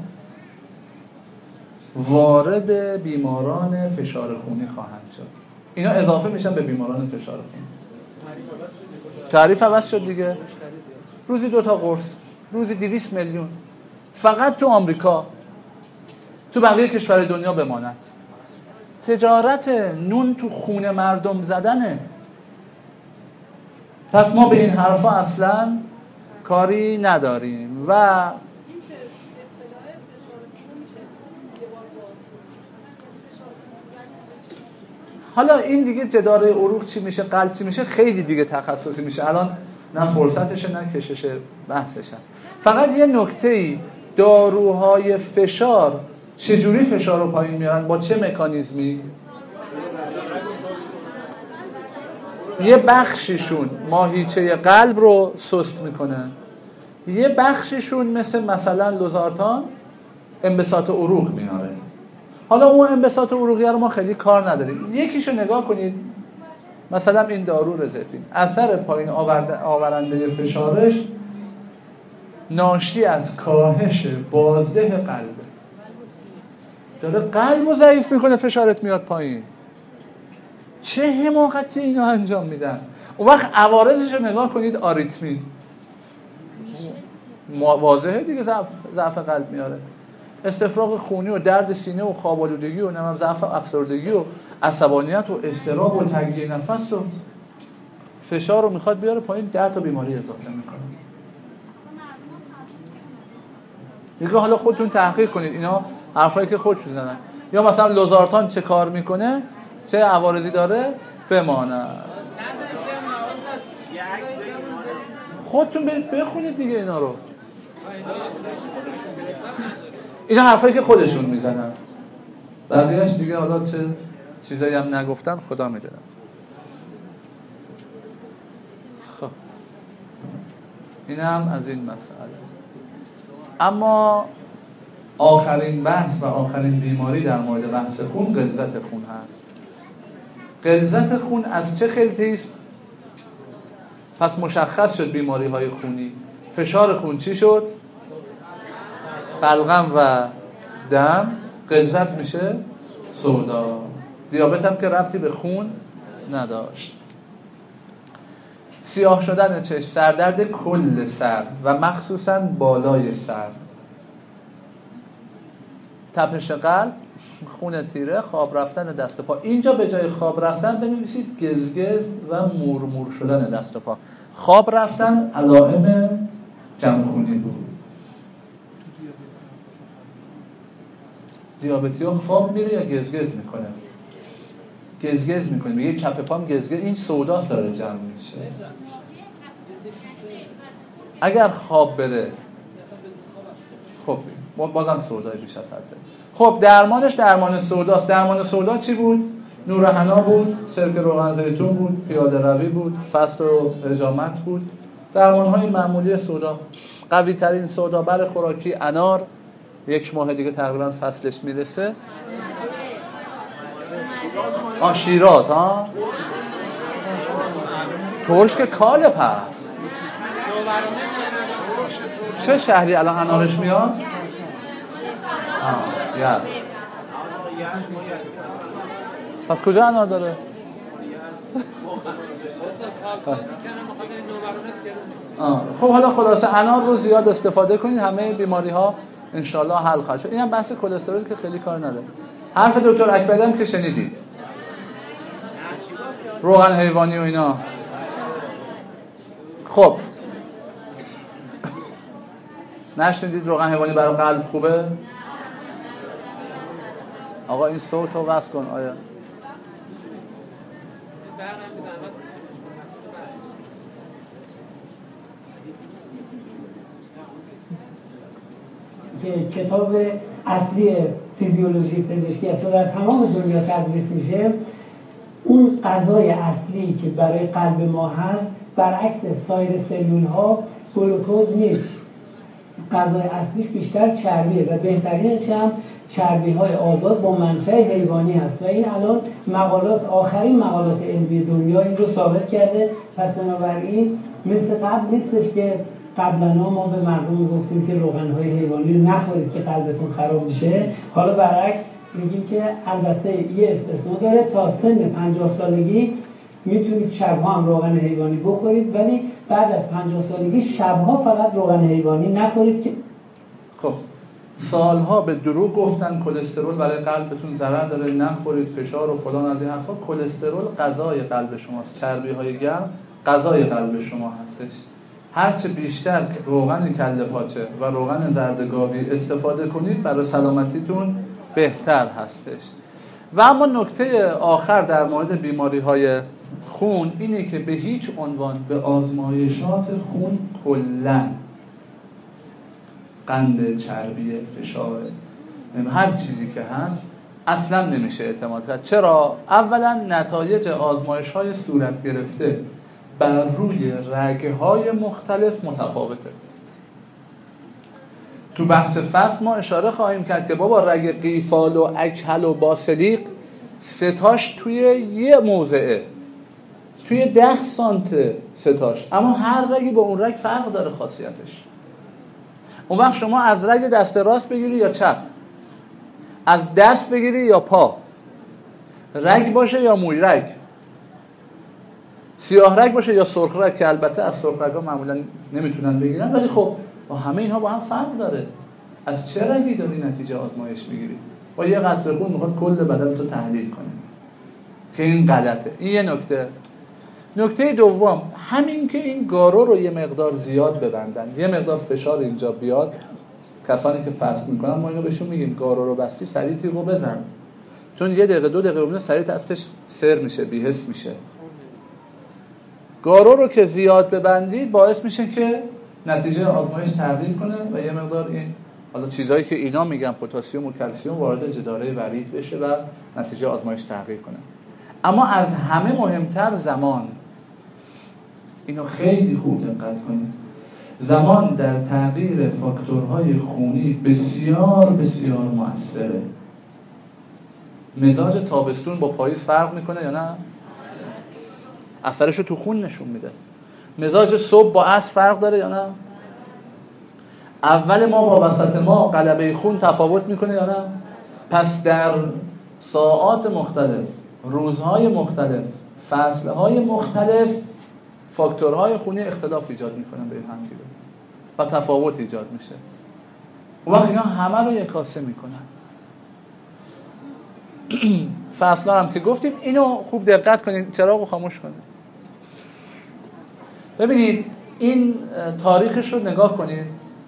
Speaker 1: وارد بیماران فشار خونی خواهند شد. اینا اضافه میشن به بیماران فشار خونی. تعریف عوض شد دیگه. روزی دو تا قرص، روزی دویست میلیون، فقط تو آمریکا. تو بقیه کشور دنیا بماند. تجارت نون تو خون مردم زدنه. پس ما به این حرفا اصلا کاری نداریم. و حالا این دیگه جداره عروق چی میشه، قلب چی میشه، خیلی دیگه تخصصی میشه. الان نه فرصتشه نه کشش بحثش هست. فقط یه نکته‌ای، داروهای فشار چجوری فشار رو پایین میارن؟ با چه مکانیزمی؟ یه بخششون ماهیچه قلب رو سست میکنن، یه بخششون مثل مثلا لوزارتان انبساط عروق میاره. حالا اون انبساط عروقی رو ما خیلی کار نداریم. یکیشو نگاه کنید، مثلا این دارو رزپین، اثر پایین آورنده فشارش ناشی از کاهش بازده قلبه. داره قلب رو ضعیف میکنه، فشارت میاد پایین. چه حماقتی اینا انجام میدن. اون وقت عوارضش رو نگاه کنید، آریتمی واضحه دیگه، ضعف ضعف قلب میاره، استفراغ خونی و درد سینه و خواب آلودگی و نمیدونم ضعف افسردگی و عصبانیت و اضطراب و تنگی نفس و فشار رو میخواد بیاره پایین، ده تا بیماری اضافه میکنه. دیگه حالا خودتون تحقیق کنید اینا حرفایی که خودتون زدن. یا مثلا لوزارتان چه کار میکنه، چه عوارضی داره، بماند. خودتون بخونید دیگه اینا رو. اینا حرفایی که خودشون میزنن، بقیه‌اش دیگه حالا چه چیزایی هم نگفتن خدا میدونه. خب این هم از این مسئله. اما آخرین بحث و آخرین بیماری در مورد بحث خون غلظت خون هست. غلظت خون از چه خلطی است؟ پس مشخص شد بیماری های خونی. فشار خون چی شد؟ بلغم و دم. غلظت میشه سودا. دیابت هم که ربطی به خون نداشت. سیاه شدن چشم، سردرد کل سر و مخصوصا بالای سر، تپش قلب، خون تیره، خواب رفتن دست و پا. اینجا به جای خواب رفتن بنویسید گزگز و مورمور شدن دست و پا. خواب رفتن علائم کمخونی بود. دیابتی ها خواب میره یا گزگز میکنه؟ گزگز میکنه، میگه کف پام گزگز، این سوداست داره جمع میشه. اگر خواب بره خب بازم سودای بیش از حده. خب درمانش درمان سوداست. درمان سودا چی بود؟ نور حنا بود، سرکه روغن زیتون بود، پیاده روی بود، فصل و حجامت بود. درمان‌های معمولی سودا. قوی ترین سودا بر خوراکی انار، یک ماه دیگه تقریبا فصلش میرسه. آ شیراز ها ترش که کاله. پس چه شهری الان انارش میاد؟ آه یس. پس کجا انار داره؟ آه. خب حالا خلاصه انار رو زیاد استفاده کنید، همه بیماری ها انشالله حل خواهد شد. این هم بحث کلسترول که خیلی کار نداره. حرف دکتر اکبری هم که شنیدید، روغن حیوانی و اینا. خب نشنیدید روغن حیوانی برای قلب خوبه؟ آقا این صوت رو وصل کن. آیا
Speaker 3: که کتاب اصلی فیزیولوژی پزشکی است و در تمام دنیا تدریس میشه، اون غذای اصلی که برای قلب ما هست برعکس سایر سلول ها گلوکوز نیست. غذای اصلیش بیشتر چربیه و بهترینش هم چربی های آزاد با منشأ حیوانی هست و این الان مقالات آخرین مقالات علمی دنیا این رو ثابت کرده. پس بنابراین مثل قبل نیستش که قبلا ما به مردم گفتیم که روغن های حیوانی رو نخورید که قلبتون خراب میشه. حالا برعکس میگیم که البته یه استثنا داره، تا سن پنجاه سالگی میتونید شبها هم روغن حیوانی بخورید، ولی بعد از پنجاه سالگی شبها فقط روغن حیوانی نخورید. که
Speaker 1: خب سالها به دروغ گفتن کلسترول برای قلبتون ضرر داره، نخورید، فشار و فلان از این حرفا. کلسترول غذای قلب شماست، چربی های گرم غذای قلب شما هستش. هرچه بیشتر روغن کله پاچه و روغن زردگاوی استفاده کنید برای سلامتیتون بهتر هستش. و اما نکته آخر در مورد بیماری های خون اینه که به هیچ عنوان به آزمایشات خون کلن قند، چربی، فشار، هر چیزی که هست اصلا نمیشه اعتماد کرد. چرا؟ اولا نتایج آزمایش های صورت گرفته بر روی رگه های مختلف متفاوته. تو بحث فصل ما اشاره خواهیم کرد که بابا رگ قیفال و اکحل و باسلیق ستاش توی یه موضعه، توی ده سانت ستاش، اما هر رگی با اون رگ فرق داره خاصیتش. اون وقت شما از رگ دست راست بگیری یا چپ، از دست بگیری یا پا، رگ باشه یا موی رگ، سیاه رگ باشه یا سرخ رگ، که البته از سرخ رگ ها معمولا نمیتونن بگیرن، ولی خب با همه اینها با هم فرق داره. از چه رگی داری نتیجه آزمایش میگیری؟ با یه قطره خون میخواد کل بدن تو تحلیل کنه که این غلطه. این یه نکته. نکته دوم، همین که این گارو رو یه مقدار زیاد ببندن، یه مقدار فشار اینجا بیاد، کسانی که فست میکنن ما اینو بهشون میگیم گارو رو بستی سریع تیغو بزن، چون یه دقیقه دو دقیقه بمونه سریع دستش سر میشه، بی‌حس میشه. گارو رو که زیاد ببندی باعث میشه که نتیجه آزمایش تغییر کنه و یه مقدار این حالا چیزایی که اینا میگن پتاسیم و کلسیم وارد جداره ورید بشه و نتیجه آزمایش تغییر کنه. اما از همه مهمتر زمان. اینو خیلی خوب دقت کنید. زمان در تغییر فاکتورهای خونی بسیار بسیار مؤثره. مزاج تابستون با پاییز فرق میکنه یا نه؟ اثرشو تو خون نشون میده. مزاج صبح با عصر فرق داره یا نه؟ اول ما با وسط ما غلبه خون تفاوت میکنه یا نه؟ پس در ساعات مختلف، روزهای مختلف، فصلهای مختلف فاکتورهای خونی اختلاف ایجاد میکنن بین هم دیگه و تفاوت ایجاد میشه. اون وقت اینا همه رو یک کاسه میکنن. فصلها هم که گفتیم اینو خوب دقت کنید، چراغو خاموش کنید. ببینید این تاریخش رو نگاه کنید.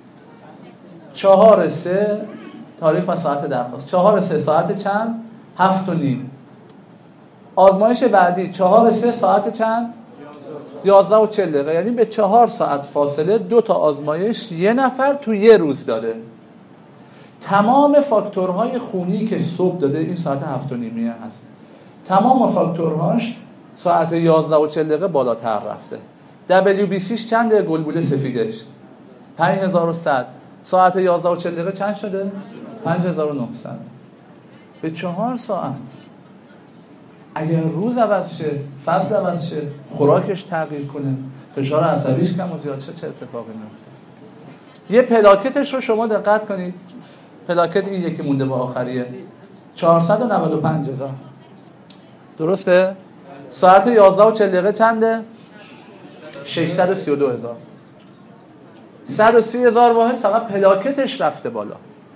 Speaker 1: چهار سه تاریخ و ساعت درخواست. چهار سه ساعت چند؟ هفت و نیم. آزمایش بعدی چهار سه ساعت چند؟ یازده و چل دقیقه. یعنی به چهار ساعت فاصله دو تا آزمایش یه نفر تو یه روز داده. تمام فاکتورهای خونی که صبح داده این ساعت هفت و نیمیه هست. تمام فاکتورهاش ساعت یازده و چل دقیقه بالاتر رفته. دبلیو بی سیش چنده؟ گلبوله سفیدش پنج هزار و صد. ساعت یازده و چل دقیقه چند شده؟ پنج هزار و نهصد. به چهار ساعت. اگر روز عوض شه، فصل عوض شه، خوراکش تغییر کنه، فشار عصبیش کم و زیاد شه، چه اتفاقی میفته؟ یه پلاکتش رو شما دقت کنید. پلاکت این یکی مونده با آخریه. چهارصد و نود و پنج هزار. درسته؟ ساعت یازده و چل دقیقه چنده؟ ششصد و سی و دو هزار. صد و سی هزار واحد فقط پلاکتش رفته بالا.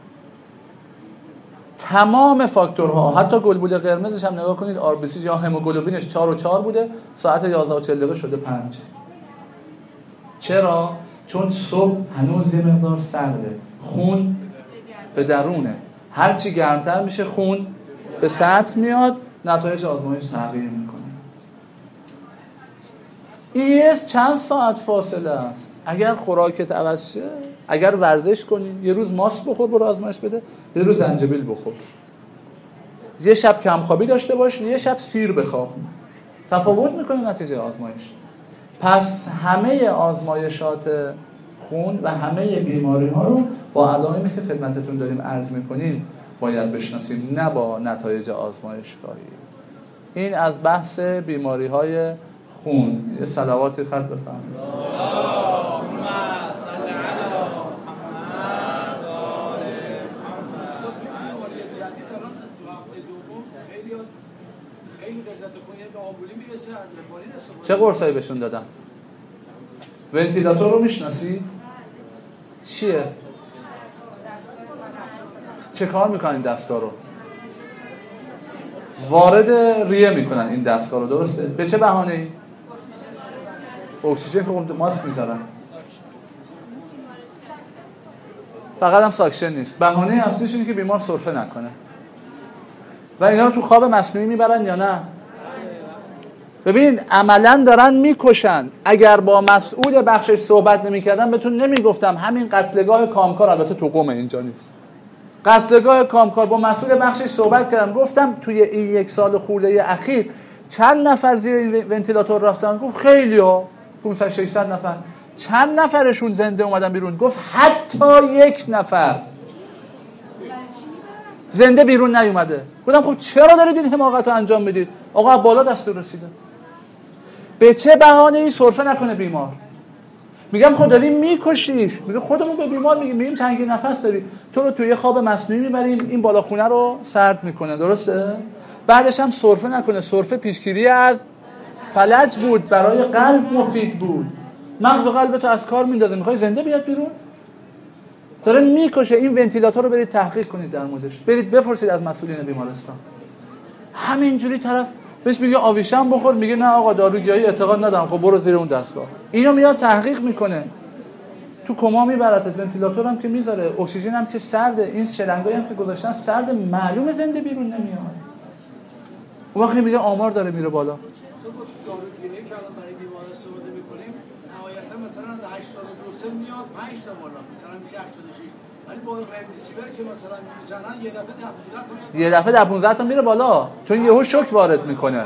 Speaker 1: تمام فاکتورها، حتی گلبوله قرمزش هم نگاه کنید، آر بی سی یا هموگلوبینش چهار و چهار بوده، ساعت یازده و چل دقیقه شده پنج. چرا؟ چون صبح هنوز یه مقدار سرده، خون به درونه، هرچی گرمتر میشه خون به سطح میاد، نتایج آزمایش تغییر میکنه. این چند ساعت فاصله است. اگر خوراکت عوض شه اگر ورزش کنی یه روز ماست بخور برو آزمایش بده، یه روز زنجبیل بخور، یه شب کمخوابی داشته باش، یه شب سیر بخواب، تفاوت میکنه نتیجه آزمایش. پس همه آزمایشات خون و همه بیماری ها رو با علائمی که خدمتتون داریم عرض میکنیم باید بشناسیم، نه با نتایج آزمایشگاهی. این از بحث بیماری های خون. یه صلواتی خط بفرمایید. چه قرصایی بهشون دادم؟ ونتیلاتور رو میشناسید؟ چیه؟ چه کار میکنن این دستگاه رو؟ وارد ریه میکنن این دستگاه رو، درسته؟ به چه بهانه‌ای؟ اکسیژن که ماسک میذارن. فقط هم ساکشن نیست، بهانه اصلیش اینه که بیمار سرفه نکنه. و اینا رو تو خواب مصنوعی میبرن یا نه؟ ببین عملا دارن میکشن. اگر با مسئول بخشش صحبت نمیکردم بهتون نمیگفتم همین قتلگاه کامکار، البته تو قم اینجا نیست، قتلگاه کامکار با مسئول بخشش صحبت کردم، گفتم توی این یک سال خورده اخیر چند نفر زیر ونتیلاتور رفتن؟ گفت خیلی‌ها، پانصد ششصد نفر. چند نفرشون زنده اومدن بیرون؟ گفت حتی یک نفر زنده بیرون نیومده. گفتم خب چرا دارید این حماقت رو انجام میدید؟ آقا بالا دستور رسیده. به چه بهانه‌ای سرفه نکنه بیمار؟ میگم خب داریم میکشیش. میگه خودمون به بیمار میگیم میگیم تنگی نفس داری، تو رو توی خواب مصنوعی میبریم این بالاخونه رو سرد میکنه، درسته؟ بعدش هم سرفه نکنه. سرفه پیشگیری از فلج بود، برای قلب مفید بود. مغز و قلبتو از کار میندازه، میخوای زنده بیاد بیرون؟ داره میکشه. این ونتیلاتور رو برید تحقیق کنید در موردش، برید بپرسید از مسئولین بیمارستان. همینجوری طرف بهش میگه آویشم بخور، میگه نه آقا داروگیایی اعتقاد ندارم. خب برو زیر اون دستگاه. اینو میاد تحقیق میکنه، تو کما میبرتت. ونتیلاتور هم که میذاره، اکسیژن هم که سرده، این شلنگایی هم که گذاشتن سرد، معلومه زنده بیرون نمیاد. اون وقتی میگه آمار داره میره بالا.
Speaker 4: داروگیایی که الان برای بیمار استفاده میکنیم نهایتا مثلا از هشتاد و دو سه میاد پنج تا بالا، مثلا میشه هشتاد و شش. ولی با رمدیسیور که مثلا میزنن یه دفعه ده پانزده تا میاد،
Speaker 1: یه دفعه ده پانزده تا میره بالا، چون یهو شوک وارد میکنه.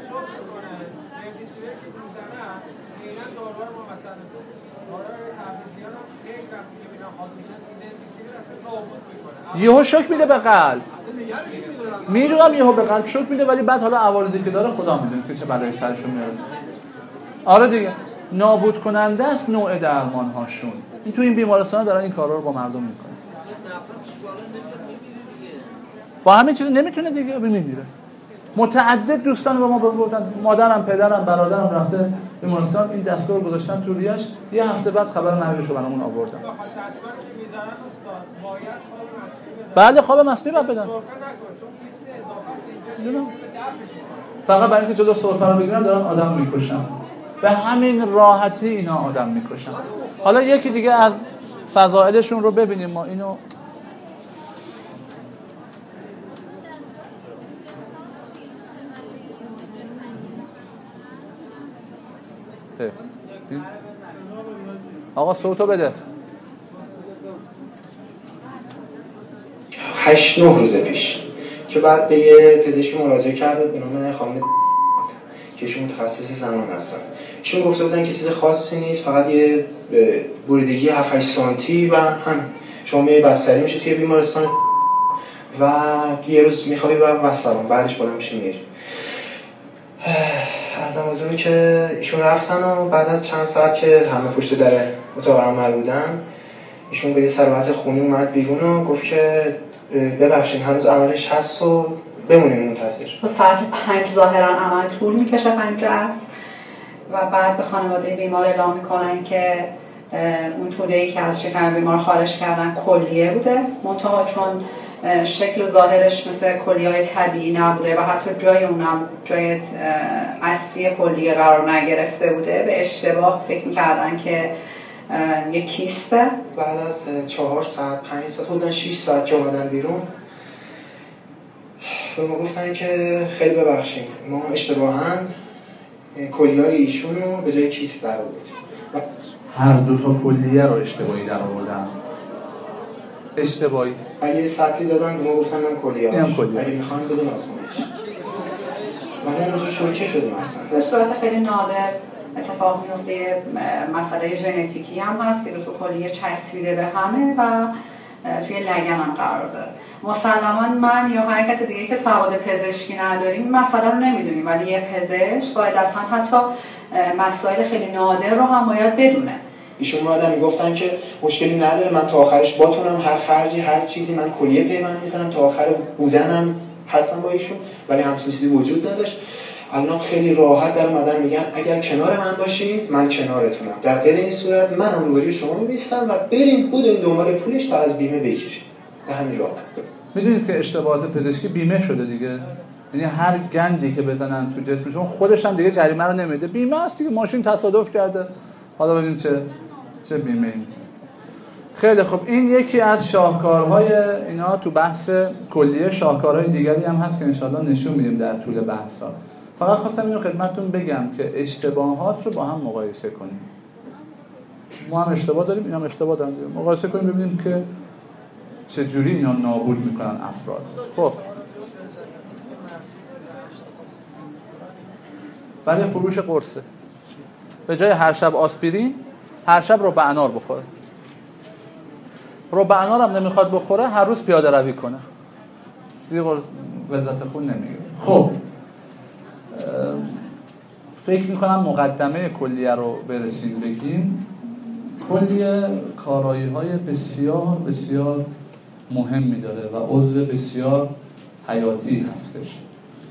Speaker 1: یهو شوک میده به قلب. میدونم یهو به قلب شوک میده، ولی بعد حالا عوارضی که داره خدا میدونه که چه بلایی سرشون میاره. آره دیگه، نابود کننده است نوع درمان هاشون. این تو این بیمارستان دارن این کارا رو با مردم میکنن. با همین چیز نمیتونه دیگه میمیره. متعدد دوستان به ما گفتن، مادرم، پدرم، برادرم رفته بیمارستان، این دستگاه رو گذاشتن تو ریش، یه هفته بعد خبر مرگش رو برامون آوردن. بعد خواب مصنوعی بعد بدن. فقط برای اینکه جلو سرفه رو بگیرن دارن آدم میکشن. به همین راحتی اینا آدم میکشن. حالا یکی دیگه از فضائلشون رو ببینیم. ما اینو آقا صوتو بده.
Speaker 5: هشت نه روز پیش که بعد به یه پزشکی مراجعه کرده به نام خانم که ایشون متخصص زنان هستن. ایشون گفته بودن که چیز خاصی نیست، فقط یه بریدگی هفت هشت سانتی و هم شما یه بستری میشه توی بیمارستان و یه روز میخوابی و وسلام بعدش بالا میشه میری. از امازونی که ایشون رفتن و بعد از چند ساعت که همه پشت در اتاق عمل بودن، ایشون به یه سر خونی اومد بیرون و گفت که ببخشید هنوز عملش هست و بمونیم منتظر.
Speaker 6: تا ساعت پنج ظاهرا عمل طول میکشه، پنج است و بعد به خانواده بیمار اعلام میکنن که اون توده‌ای که از شکم بیمار خارج کردن کلیه بوده، منتها چون شکل و ظاهرش مثل کلیه‌های طبیعی نبوده و حتی جای اونم جای اصلی کلیه قرار نگرفته بوده، به اشتباه فکر میکردن که یک کیسته.
Speaker 5: بعد از چهار ساعت پنج ساعت بودن شش ساعت که اومدن بیرون به ما گفتن که خیلی ببخشید ما اشتباهاً کلیه‌های ایشون رو به جای کیست در آوردیم.
Speaker 1: هر دو تا کلیه رو اشتباهی در آوردن. اشتباهی
Speaker 5: اگه سطحی دادن ما گفتن من کلیه
Speaker 1: اینم کلیه.
Speaker 5: اگه میخوان بدون آزمایش من امروز شوکه شدیم اصلا.
Speaker 6: به صورت خیلی نادر اتفاق میفته. مسئله ژنتیکی هم هست که تو کلیه چسبیده به همه و توی لگن هم قرار داره. مسلماً من یا هر کس دیگه که سواد پزشکی نداریم مسئله رو نمیدونیم، ولی یه پزشک باید اصلا حتی مسائل خیلی نادر رو هم باید بدونه.
Speaker 5: ایشون اومدن میگفتن که مشکلی نداره، من تا آخرش باتونم، هر خرجی هر چیزی من کلیه پیوند میزنم، تا آخر بودنم هستم با ایشون، ولی همچین چیزی وجود نداشت. الان خیلی راحت در اومدن میگن اگر کنار من باشین من کنارتونم، در غیر این صورت من هم روبروی شما میستم و بریم بدون دنبال پولش تا از بیمه بگیرید. به همین راحت.
Speaker 1: میدونید که اشتباهات پزشکی بیمه شده دیگه، یعنی هر گندی که بزنن تو جسم شما خودش هم دیگه جریمه رو نمیده، بیمه است دیگه، ماشین تصادف کرده حالا ببین چه چه بیمه ای. خیلی خب، این یکی از شاهکارهای اینا تو بحث کلیه. شاهکارهای دیگری هم هست که انشالله نشون میدیم در طول بحثا. فقط خواستم اینو خدمتتون بگم که اشتباهات رو با هم مقایسه کنیم. ما هم اشتباه داریم، اینا هم اشتباه دارن، مقایسه کنیم ببینیم که چجوری اینا نابود میکنن افراد. خب برای فروش قرصه، به جای هر شب آسپرین هر شب ربع انار بخوره. ربع انار هم نمیخواد بخوره، هر روز پیاده روی کنه، دیگه وزارت خون نمیگیره. خب فکر میکنم مقدمه کلیه رو برسیم بگیم. کلیه کارایی های بسیار بسیار مهمی داره و عضو بسیار حیاتی هستش.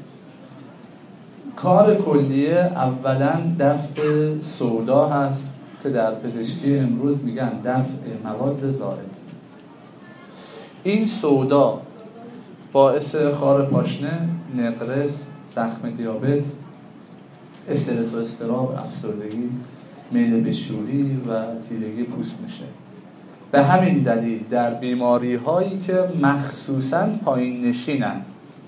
Speaker 1: کار کلیه اولا دفع سودا هست که در پزشکی امروز میگن دفع مواد زائد. این سودا باعث خار پاشنه، نقرس، زخم دیابت، استرس و اضطراب، افسردگی، میل به شوری و تیرگی پوست میشه. به همین دلیل در بیماری هایی که مخصوصاً پایین نشینن،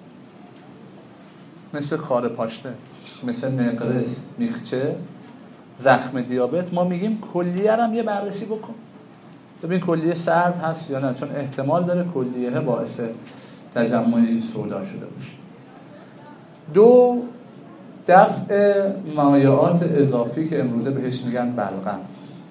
Speaker 1: مثل خار پاشنه، مثل نقرس، میخچه، زخم دیابت، ما میگیم کلیه رو هم یه بررسی بکن، ببین کلیه سرد هست یا نه، چون احتمال داره کلیه باعث تجمع این سودا شده باشه. دو، دفع مایعات اضافی که امروزه بهش میگن بلغم.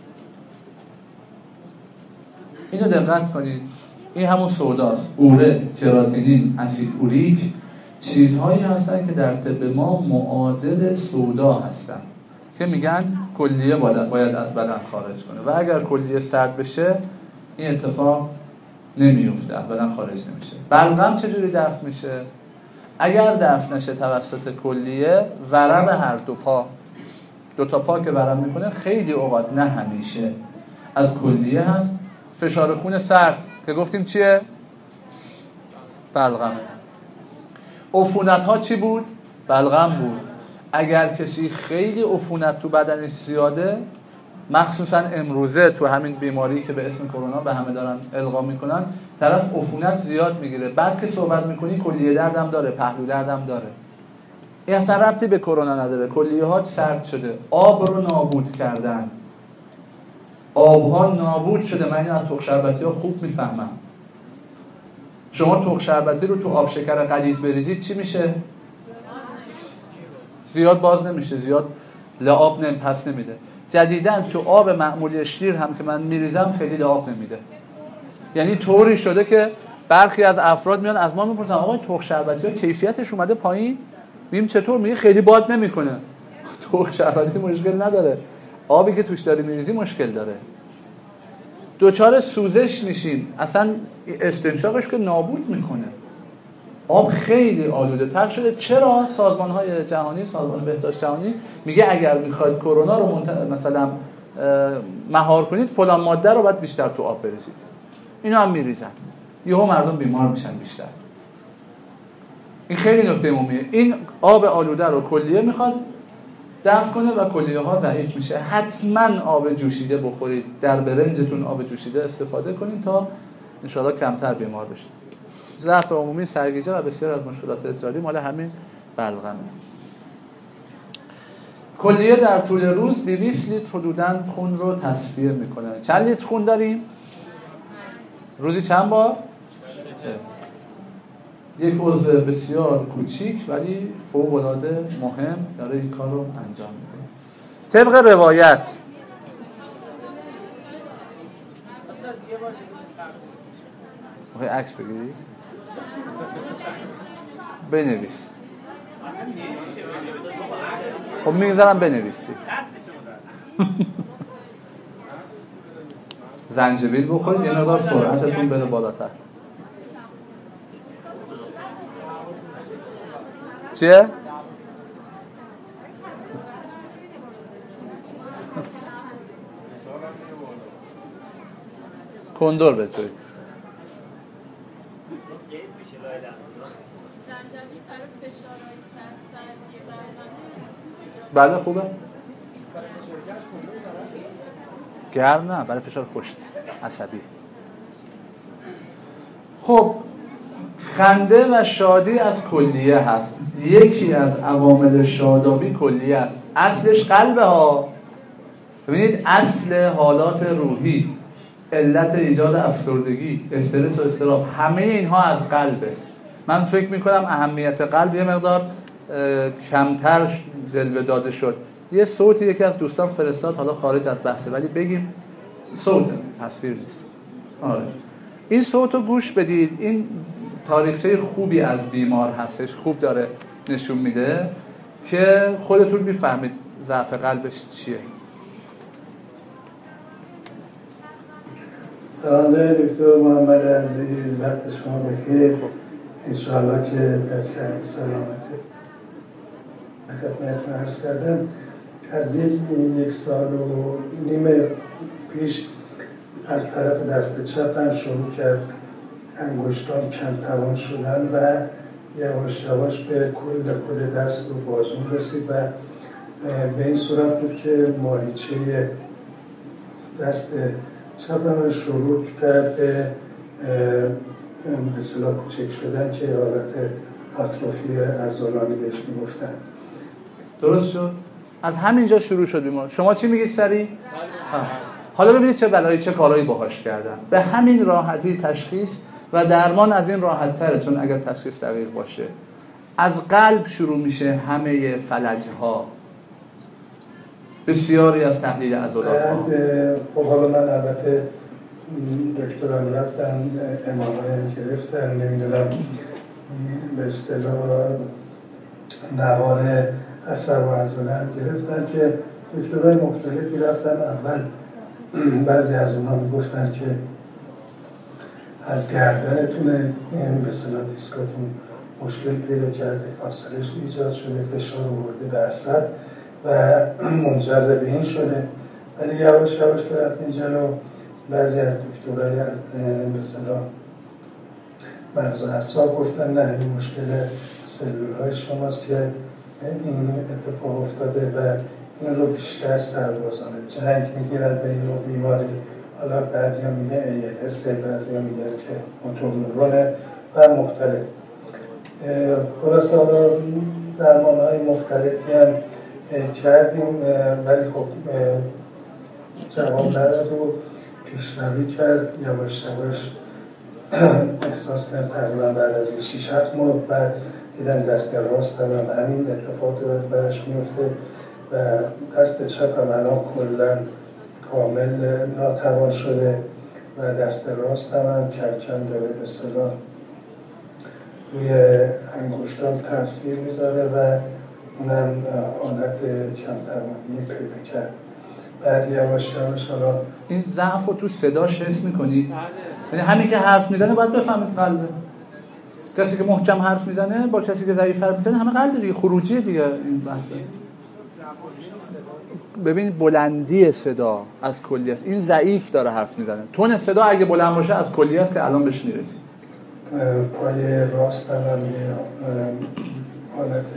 Speaker 1: اینو دقت کنید، این همون سوداست. اوره، کراتینین، اسید اوریک چیزهایی هستن که در طب ما معادل سودا هستن که میگن کلیه باید از بدن خارج کنه و اگر کلیه سرد بشه این اتفاق نمیفته، از بدن خارج نمیشه. بلغم چجوری دفع میشه؟ اگر دفع نشه توسط کلیه، ورم هر دو پا، دو تا پا که ورم میکنه خیلی اوقات، نه همیشه، از کلیه هست. فشار خون سرد که گفتیم چیه؟ بلغمه. عفونت ها چی بود؟ بلغم بود. اگر کسی خیلی عفونت تو بدنش زیاده، مخصوصا امروزه تو همین بیماری که به اسم کرونا به همه دارن القا میکنن، طرف عفونت زیاد میگیره، بعد که صحبت میکنی کلیه دردم داره، پهلو دردم داره. این اصلا ربطی به کرونا نداره. کلیه ها سرد شده، آب رو نابود کردن، آب ها نابود شده. من این از تخم شربتی ها خوب میفهمم. شما تخم شربتی رو تو آب شکر غلیظ بریزید چی میشه؟ زیاد باز نمیشه، زیاد لعاب نم پس نمیده. جدیداً تو آب معمولی شیر هم که من میریزم خیلی لعاب نمیده. یعنی طوری شده که برخی از افراد میان از ما میپرسن آقا تخم شربتی ها کیفیتش اومده پایین؟ میگیم چطور؟ میگه خیلی باد نمیکنه. تخم شربتی مشکل نداره، آبی که توش داری میریزی مشکل داره. دوچار سوزش میشیم، اصلا استنشاقش که نابود میکنه. آب خیلی آلوده تر شده. چرا؟ سازمان های جهانی، سازمان بهداشت جهانی میگه اگر میخواید کرونا رو منت... مثلا مهار کنید فلان ماده رو باید بیشتر تو آب بریزید. اینا هم میریزن، یهو مردم بیمار میشن بیشتر. این خیلی نکته مهمه. این آب آلوده رو کلیه میخواد دفع کنه و کلیه ها ضعیف میشه. حتما آب جوشیده بخورید، در برنجتون آب جوشیده استفاده کنید تا انشاءالله کمتر بیمار بشید. ضعف عمومی، سرگیجه و بسیار از مشکلات ادراری مال همین بلغمه. کلیه در طول روز دویست لیتر حدوداً خون رو تصفیه میکنه. چند لیتر خون داریم؟ روزی چند بار؟ یک عضو بسیار کوچیک ولی فوق‌العاده مهم داره این کار رو انجام میده. طبق روایت میخوای عکس بگیری؟ بنویس. خب میذارم بنویسی. زنجبیل بخورید یه مقدار سرعتتون بره بالاتر. چیه؟ کندور بچوید. بله خوبه. گرم نه، برای فشار خشک عصبی. خب خنده و شادی از کلیه هست. یکی از عوامل شادابی کلیه است. اصلش قلبه ها. ببینید اصل حالات روحی، علت ایجاد افسردگی، استرس و اضطراب، همه اینها از قلبه. من فکر میکنم اهمیت قلب یه مقدار کمتر جلوه داده شد. یه صوتی یکی از دوستان فرستاد، حالا خارج از بحثه ولی بگیم صوت تصویر نیست. آره این صوتو گوش بدید. این تاریخچه خوبی از بیمار هستش، خوب داره نشون میده که خودتون میفهمید ضعف قلبش چیه.
Speaker 7: سلام دکتر محمد عزیز، وقت شما بخیر. انشاءالله که در صحت سلامتی. خدمتتون عرض کردم از یک یک سال و نیم پیش از طرف دست چپم شروع کرد انگشتان کم توان شدن و یواش یواش به کل کل دست و بازون رسید و به این صورت بود که ماهیچه دست چپم شروع کرد به به اصطلاح کوچک شدن که حالت آتروفی عضلانی بهش میگفتن.
Speaker 1: درست شد؟ از همینجا شروع شد بیمار. شما چی میگید سریع؟ حالا ببینید چه بلایی چه کارهایی باهاش کردن. به همین راحتی تشخیص و درمان از این راحت تره، چون اگر تشخیص دقیق باشه. از قلب شروع میشه همه فلج‌ها، بسیاری از تحلیل عضلات ها.
Speaker 7: خب حالا من البته دکتران رفتن، امامایم گرفتن، نمیدونم به اصطلاح نوار عصب و عضله هم گرفتن که دکترهای مختلفی رفتن. اول بعضی از اونها میگفتن که از گردنتون به اصطلاح دیسکاتون مشکل پیدا کرده، فاصلش ایجاد شده، فشار آورده به عصب و منجر به این شده. ولی یواش یواش که رفتین جلو، بعضی از دکترهای به اصطلاح مغز و اعصاب گفتن نه این مشکل سلول‌های شماست که این اتفاق افتاده و این رو بیشتر سربازان جنگ میگیرن به این نوع بیماری. حالا بعضی ها میگن ای ال اس، بعضی ها میگن که موتور نورونه و مختلف. خلاصه حالا درمان های مختلفی هم کردیم ولی خب جواب نداد و پیشروی کرد. یواش یواش احساس کردم تقریبا بعد از شش هفت ماه بعد دیدم دست راستم هم همین اتفاق دارد برش میفته و دست چپم الان کلا کامل ناتوان شده و دست راستم هم کم کم داره به اصطلاح روی انگشتام تاثیر میذاره و اونم حالت کم توانی پیدا کرد. بعد یواش یواش حالا
Speaker 1: این ضعف رو تو صداش حس میکنی؟ یعنی همین که حرف میزنه باید بفهمید قلبه. کسی که محکم حرف میزنه با کسی که ضعیف حرف میزنه همه قلب دیگه، خروجی دیگه این بحثه. ببین بلندی صدا از کلی است. این ضعیف داره حرف میزنه. تون صدا اگه بلند باشه از کلی است که الان بهش میرسید.
Speaker 7: پای راست هم حالت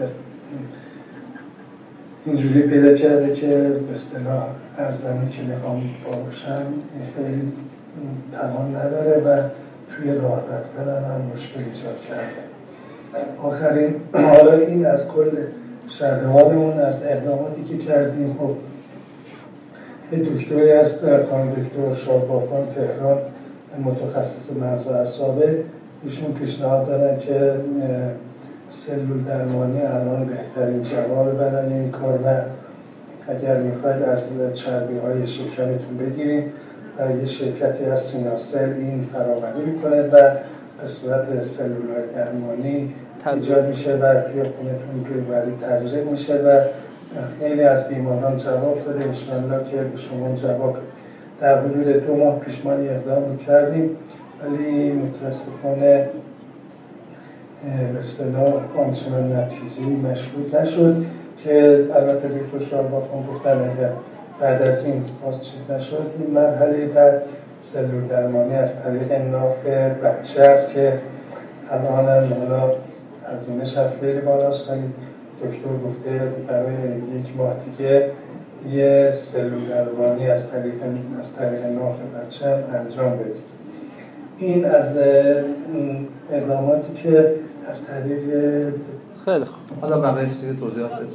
Speaker 7: اینجوری پیدا کرده که به اصطلاح از زمین که میخوام باشم خیلی توان نداره و توی راه رفتن هم مشکل ایجاد کرده. آخرین حالا این از کل شرحوارمون از اقداماتی که کردیم. خب یه دکتری هست خانم دکتر شادبافان تهران، متخصص مغز و اعصابه، ایشون پیشنهاد دادن که سلول درمانی الان بهترین جواب برای این کار و اگر میخواید از چربی های شکمتون بگیریم و یه شرکتی از سیناسل این فراوری میکنه و به صورت سلولار درمانی ایجاد میشه و توی خونتون روی تزریق میشه و خیلی از بیماران جواب داده. انشاءالله که به شما جواب در حدود دو ماه پیش ما اقدام کردیم ولی متاسفانه به اصطلاح آنچنان نتیجه‌ای مشهود نشد که البته دکتر شاربافان گفتن اگر بعد از این باز چیز نشد این مرحله بعد سلول درمانی از طریق ناف بچه است که الان حالا هزینه‌اش خیلی بالاست ولی دکتر گفته برای یک ماه دیگه یه سلول درمانی از طریق از طریق ناف بچه هم انجام بدیم. این از اقداماتی که از طریق
Speaker 1: خیلی خوب. حالا بقیه چیزی توضیحات بده.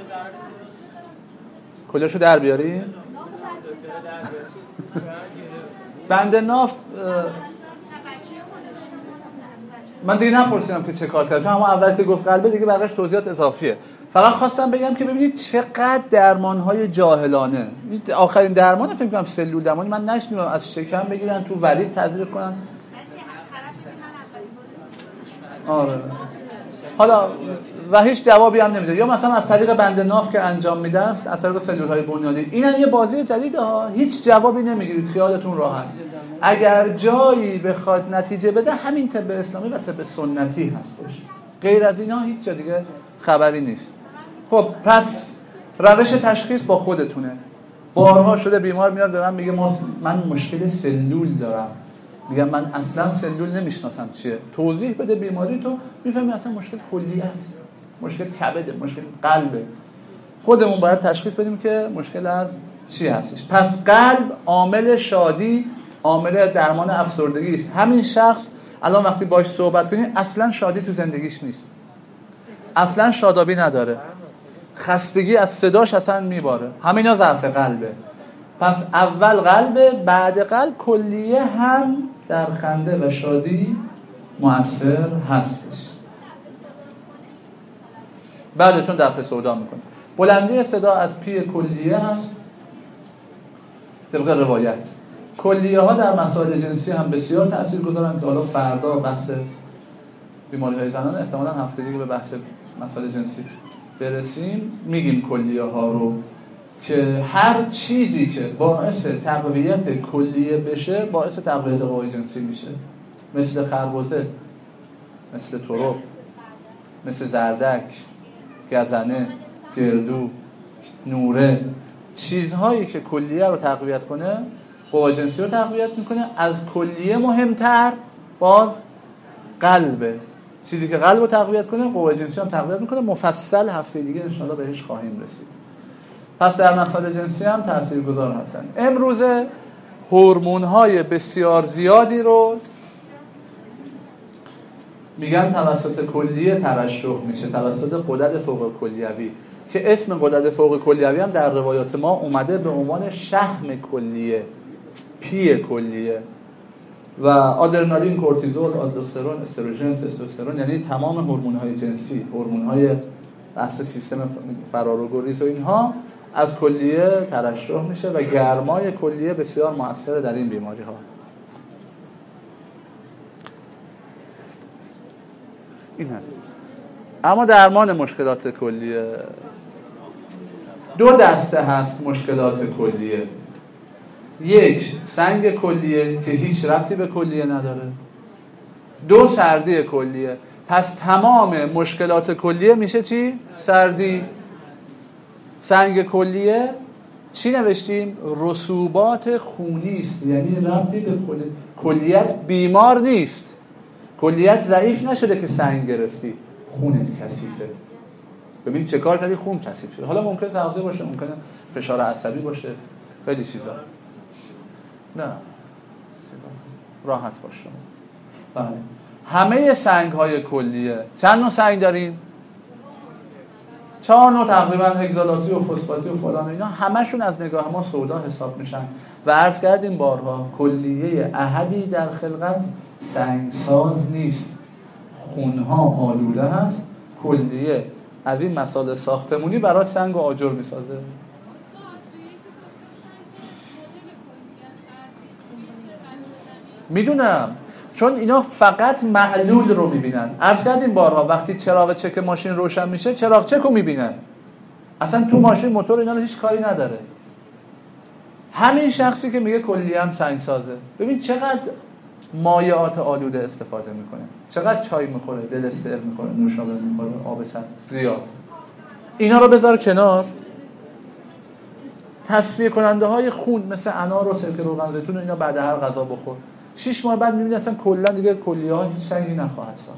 Speaker 1: کلیاشو در بیاری؟ بند ناف من دیگه نپرسیدم که چه کار کرد، چون همون اول که گفت قلبه دیگه بقیش توضیحات اضافیه. فقط خواستم بگم که ببینید چقدر درمان‌های جاهلانه. آخرین درمان فکر کنم سلول درمانی من نشنیدم از شکم بگیرن تو ورید تزریق کنن. آره. حالا و هیچ جوابی هم نمیده. یا مثلا از طریق بند ناف که انجام میدن از طریق سلول‌های بنیادی. اینم یه بازی جدیده ها. هیچ جوابی نمیگیرید، خیالتون راحت. اگر جایی بخواد نتیجه بده همین طب اسلامی و طب سنتی هستش. غیر از اینا هیچ جا دیگه خبری نیست. خب پس روش تشخیص با خودتونه. بارها شده بیمار میاد به من میگه من مشکل سلول دارم. میگم من اصلا سلول نمیشناسم چیه. توضیح بده بیماری تو میفهمی اصلا مشکل کلی است. مشکل کبده، مشکل قلبه. خودمون باید تشخیص بدیم که مشکل از چی هستش. پس قلب عامل شادی، عامل درمان افسردگی است. همین شخص الان وقتی باهاش صحبت کنید اصلا شادی تو زندگیش نیست. اصلا شادابی نداره. خستگی از صداش اصلا میباره. همینا ضعف قلبه. پس اول قلبه، بعد قلب کلیه هم در خنده و شادی مؤثر هستش. بعد چون دفع سودا میکنه. بلندی صدا از پی کلیه هست طبق روایت. کلیه ها در مسائل جنسی هم بسیار تأثیر گذارن که حالا فردا بحث بیماری های زنان احتمالاً هفته دیگه به بحث مسائل جنسی برسیم میگیم کلیه ها رو که هر چیزی که باعث تقویت کلیه بشه باعث تقویت قوای جنسی میشه. مثل خربزه، مثل ترب، مثل زردک، گزنه، گردو، نوره، چیزهایی که کلیه رو تقویت کنه قوای جنسی رو تقویت میکنه. از کلیه مهمتر باز قلبه. چیزی که قلب رو تقویت کنه قوای جنسی هم تقویت میکنه. مفصل هفته دیگه انشاءالله بهش خواهیم رسید. پس در مسائل جنسی هم تاثیرگذار هستن. امروزه هورمون‌های بسیار زیادی رو میگن توسط کلیه ترشح میشه، توسط غدد فوق کلیوی که اسم غدد فوق کلیوی هم در روایات ما اومده به عنوان شحم کلیه، پی کلیه. و آدرنالین، کورتیزول، آلدوسترون، استروژن، تستوسترون، یعنی تمام هورمون‌های جنسی، هورمون‌های بحث سیستم فرار و گریز و اینها از کلیه ترشح میشه و گرمای کلیه بسیار مؤثره در این بیماری ها. این هم. اما درمان مشکلات کلیه دو دسته هست. مشکلات کلیه، یک سنگ کلیه که هیچ ربطی به کلیه نداره، دو سردی کلیه. پس تمام مشکلات کلیه میشه چی؟ سردی. سنگ کلیه چی نوشتیم؟ رسوبات خونی است، یعنی ربطی به کلیه. کلیت بیمار نیست، کلیت ضعیف نشده که سنگ گرفتی، خونت کثیفه. ببین چه کار کردی خون کثیف شده. حالا ممکنه تغذیه باشه، ممکنه فشار عصبی باشه، خیلی چیزا. نه راحت باشه. بله. همه سنگ های کلیه چند نوع سنگ داریم؟ چهار نوع تقریبا هگزالاتی و فسفاتی و فلان اینا همشون از نگاه ما سودا حساب میشن و عرض کردیم بارها کلیه احدی در خلقت سنگساز نیست، خونها آلوده هست، کلیه از این مسائل ساختمونی برای سنگ و آجر میسازه. میدونم، چون اینا فقط معلول رو میبینن. عرض کردیم بارها وقتی چراغ چک ماشین روشن میشه چراغ چک رو میبینن، اصلا تو ماشین موتور اینا رو هیچ کاری نداره. همین شخصی که میگه کلیه هم سنگ سازه، ببین چقدر مایعات آلوده استفاده میکنه، چقدر چای میخوره، دل استر میخوره، نوشابه میخوره، آب سرد زیاد. اینا رو بذار کنار، تصفیه کننده های خون مثل انار و سرکه روغن زیتون و اینا بعد هر غذا بخور، شش ماه بعد میبینی اصلا کلا دیگه کلیه ها هیچ سنگی نخواهد ساخت.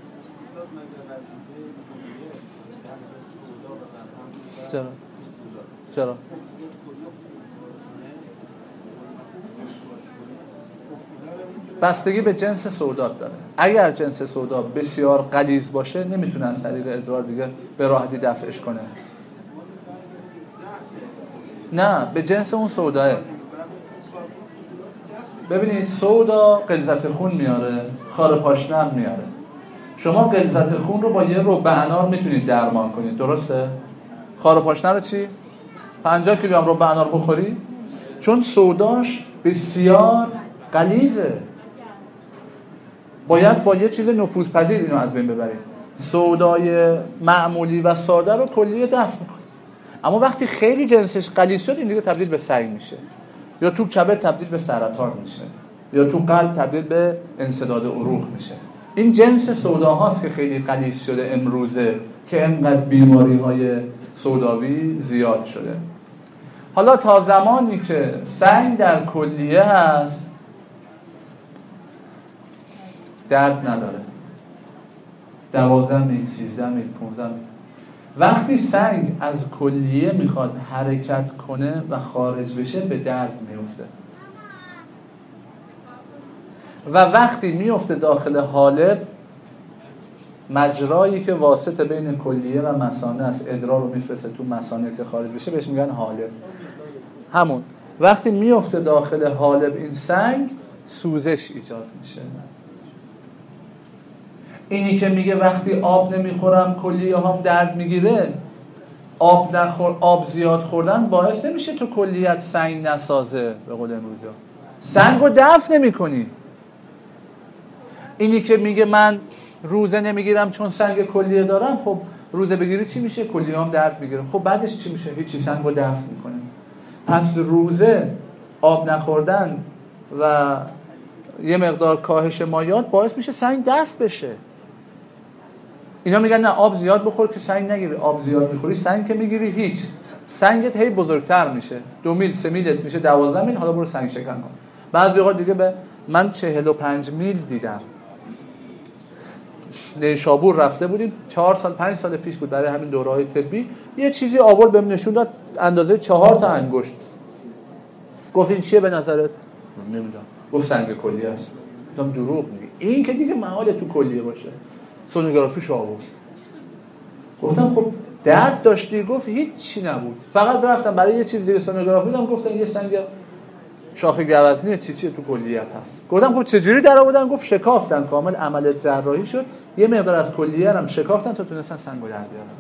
Speaker 1: چرا؟ چرا؟ بستگی به جنس سودات داره. اگر جنس سودا بسیار غلیظ باشه نمیتونه از طریق ادرار دیگه به راحتی دفعش کنه. نه، به جنس اون سوداه. ببینید سودا غلظت خون میاره، خار پاشنه هم میاره. شما غلظت خون رو با یه ربع انار میتونید درمان کنید، درسته؟ خار پاشنه رو چی؟ پنجاه کیلو هم ربع انار بخوری، چون سوداش بسیار غلیظه. باید با یه چیز نفوذپذیر اینو از بین ببرید. سودای معمولی و ساده رو کلیه دفع میکنه. اما وقتی خیلی جنسش غلیظ شد این دیگه تبدیل به سنگ میشه، یا تو کبد تبدیل به سرطان میشه، یا تو قلب تبدیل به انسداد عروق میشه. این جنس سوداهاست که خیلی غلیظ شده امروزه که انقدر بیماری های سوداوی زیاد شده. حالا تا زمانی که سنگ در کلیه هست درد نداره. دوازده میل، سیزده میل، پونزده میل. وقتی سنگ از کلیه میخواد حرکت کنه و خارج بشه به درد میفته. و وقتی میفته داخل حالب، مجرایی که واسطه بین کلیه و مثانه است، ادرار رو میفرسته تو مثانه که خارج بشه بهش میگن حالب. همون وقتی میفته داخل حالب این سنگ، سوزش ایجاد میشه. اینی که میگه وقتی آب نمیخورم کلیه هم درد میگیره، آب نخور، آب زیاد خوردن باعث نمیشه تو کلیت سنگ نسازه. به قول امروزی سنگ رو دفع نمی کنی. اینی که میگه من روزه نمیگیرم چون سنگ کلیه دارم، خب روزه بگیری چی میشه؟ کلیه هم درد میگیره. خب بعدش چی میشه؟ هیچی، سنگ رو دفع میکنه. پس روزه، آب نخوردن و یه مقدار کاهش مایعات باعث میشه سنگ دفع بشه. اینا میگن نه آب زیاد بخور که سنگ نگیری. آب زیاد میخوری سنگ که میگیری هیچ، سنگت هی بزرگتر میشه، دو میل سه میلت میشه دوازده میل، حالا برو سنگ شکن کن. بعضی اوقات دیگه به من چهل و پنج میل دیدم. نیشابور رفته بودیم چهار سال پنج سال پیش بود، برای همین دوره‌های طبی یه چیزی آورد بهم نشون داد اندازه چهار تا انگشت. گفت این چیه به نظرت؟ نمیدونم. گفت سنگ کلیه است. گفتم دروغ میگی، این که دیگه محاله تو کلیه باشه. سونوگرافیش آورد. گفتم خب درد داشتی؟ گفت هیچ چی نبود، فقط رفتم برای یه چیز دیگه سونوگرافی دادم، گفتن یه سنگ شاخه گوزنی چی چی تو کلیت هست. گفتم خب چجوری در آوردن؟ گفت شکافتن، کامل عمل جراحی شد، یه مقدار از کلیه هم شکافتن تا تونستن سنگو در بیارن.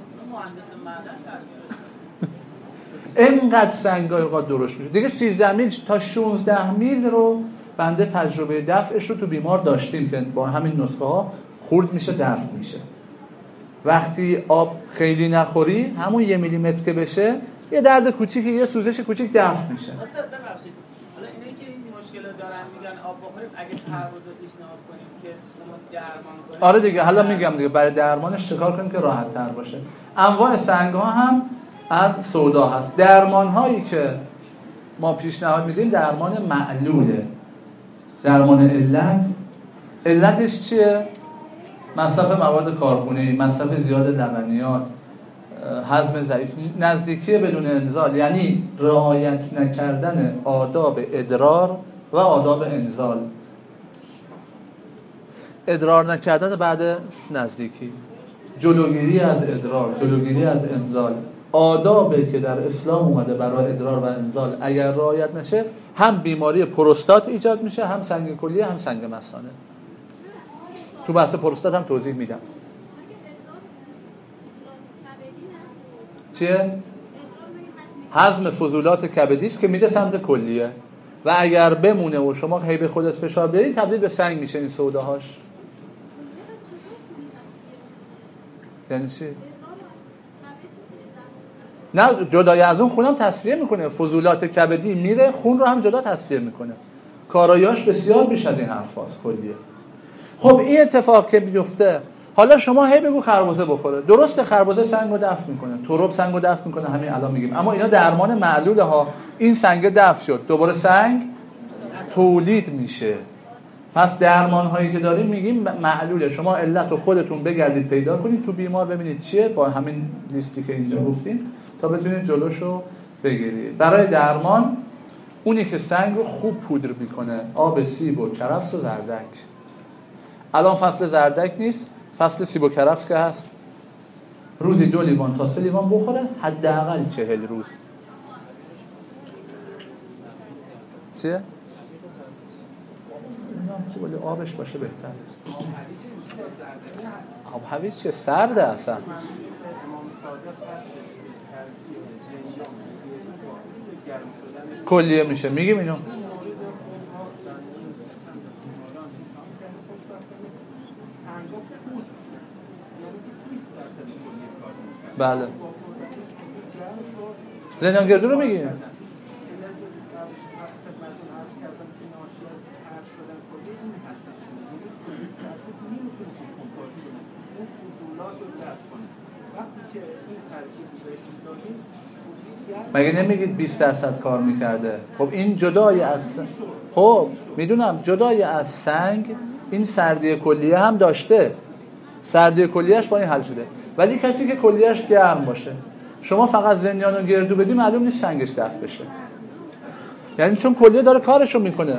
Speaker 1: اینقدر سنگای اوقات درست میشه دیگه. سیزده میل تا شانزده میل رو بنده تجربه دفعش رو تو بیمار داشتیم که با همین نسخه ها خورد میشه، دفع میشه. وقتی آب خیلی نخوری، همون یه میلیمتر که بشه، یه درد کوچیکی، یه سوزش کوچیک دفع میشه.
Speaker 2: استاد ببخشید، حالا اینایی که این مشکل دارن میگن آب بخوریم، اگه تعرض پیشنهاد کنیم که اون درمان کنیم.
Speaker 1: آره دیگه، حالا میگم دیگه برای درمانش چیکار کنیم که راحت تر باشه. انواع سنگ ها هم از سودا هست. درمان هایی که ما پیشنهاد میدیم درمان معلوله. درمان علت، علتش چیه؟ مصرف مواد کارخونه‌ای، مصرف زیاد لبنیات، هضم ضعیف، نزدیکی بدون انزال، یعنی رعایت نکردن آداب ادرار و آداب انزال. ادرار نکردن بعد نزدیکی، جلوگیری از ادرار، جلوگیری از انزال. آدابه که در اسلام اومده برای ادرار و انزال اگر رعایت نشه هم بیماری پروستات ایجاد میشه، هم سنگ کلیه، هم سنگ مثانه. تو بحث پروستات هم توضیح میدم. چیه؟ هضم فضولات کبدی است که میده سمت کلیه و اگر بمونه و شما هی به خودت فشار بیارید تبدیل به سنگ میشه این سوداهاش. یعنی چی؟ نه جدای از اون خونم تصفیه میکنه، فضولات کبدی میره خون رو هم جدا تصفیه میکنه. کاراییاش بسیار بیش از این حرفاست کلیه. خب این اتفاق که میفته، حالا شما هی بگو خربزه بخوره، درسته خربزه سنگو دفع میکنه، تراب سنگو دفع میکنه، همین الان میگیم، اما اینا درمان معلوله ها. این سنگ دفع شد دوباره سنگ تولید میشه. پس درمان هایی که داریم میگیم معلوله. شما علت رو خودتون بگردید پیدا کنید تو بیمار ببینید چیه با همین لیستی که اینجا گفتیم تا بتونید جلوشو بگیرید. برای درمان اونی که سنگ رو خوب پودر میکنه آب سیب و کرفس و زردک. الان فصل زردک نیست، فصل سیب و کرفس که هست. روزی دو لیوان تا سه لیوان بخوره، حداقل چهل روز. چیه؟ ولی آبش باشه بهتر. آب هویج چه سرده اصلا. کلیه میشه میگیم اینو. بله زندانگردو رو میگیم. مگه نمیگید بیست درصد کار میکرده؟ خب این جدای از خب میدونم جدای از سنگ این سردی کلیه هم داشته، سردی کلیهش با این حل شده، ولی کسی که کلیهش گرم باشه شما فقط زندیان و گردو بدی معلوم نیست سنگش دفع بشه. یعنی چون کلیه داره کارشو میکنه.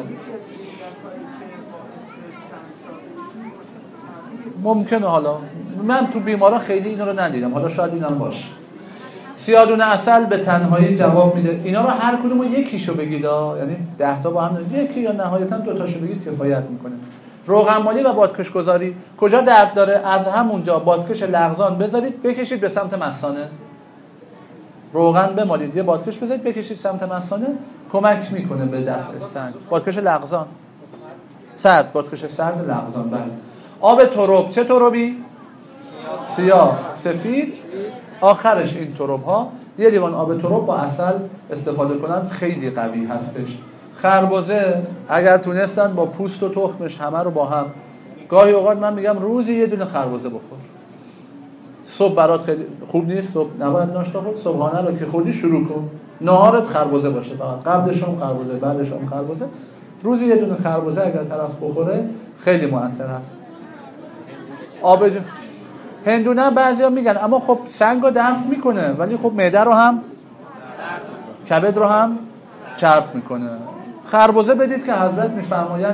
Speaker 1: ممکنه حالا من تو بیماران خیلی اینا رو ندیدم، حالا شاید اینم باشه. سیادون عسل به تنهایی جواب میده. اینا رو هر کدومو یکیشو بگید، یعنی ده تا با هم یکی یا نهایتا دو تاشو بگید کفایت میکنه. روغن مالی و بادکش گذاری کجا درد داره؟ از همونجا بادکش لغزان بذارید بکشید به سمت مثانه. روغن بمالید یه بادکش بذارید بکشید سمت مثانه، کمک میکنه به دفع سنگ. بادکش لغزان سرد، بادکش سرد لغزان. بله. آب تراب چه ترابی؟ سیاه، سفید، آخرش این تراب ها. یه لیوان آب تراب با عسل استفاده کنند خیلی قوی هستش. خربزه اگر تونستن با پوست و تخمش همه رو با هم، گاهی اوقات من میگم روزی یه دونه خربزه بخور. صبح برات خیلی خوب نیست، صبح نباید ناشتا خورد، صبحانه رو که خوردی شروع کن، نهارت خربزه باشه فقط، قبلش هم خربزه بعدش هم خربزه. روزی یه دونه خربزه اگر طرف بخوره خیلی موثر هست. آب ج... هندونه بعضیا میگن اما خب سنگ رو دفع میکنه ولی خب معده رو هم کبد رو هم چرب میکنه. خربزه بدید که حضرت میفرمایند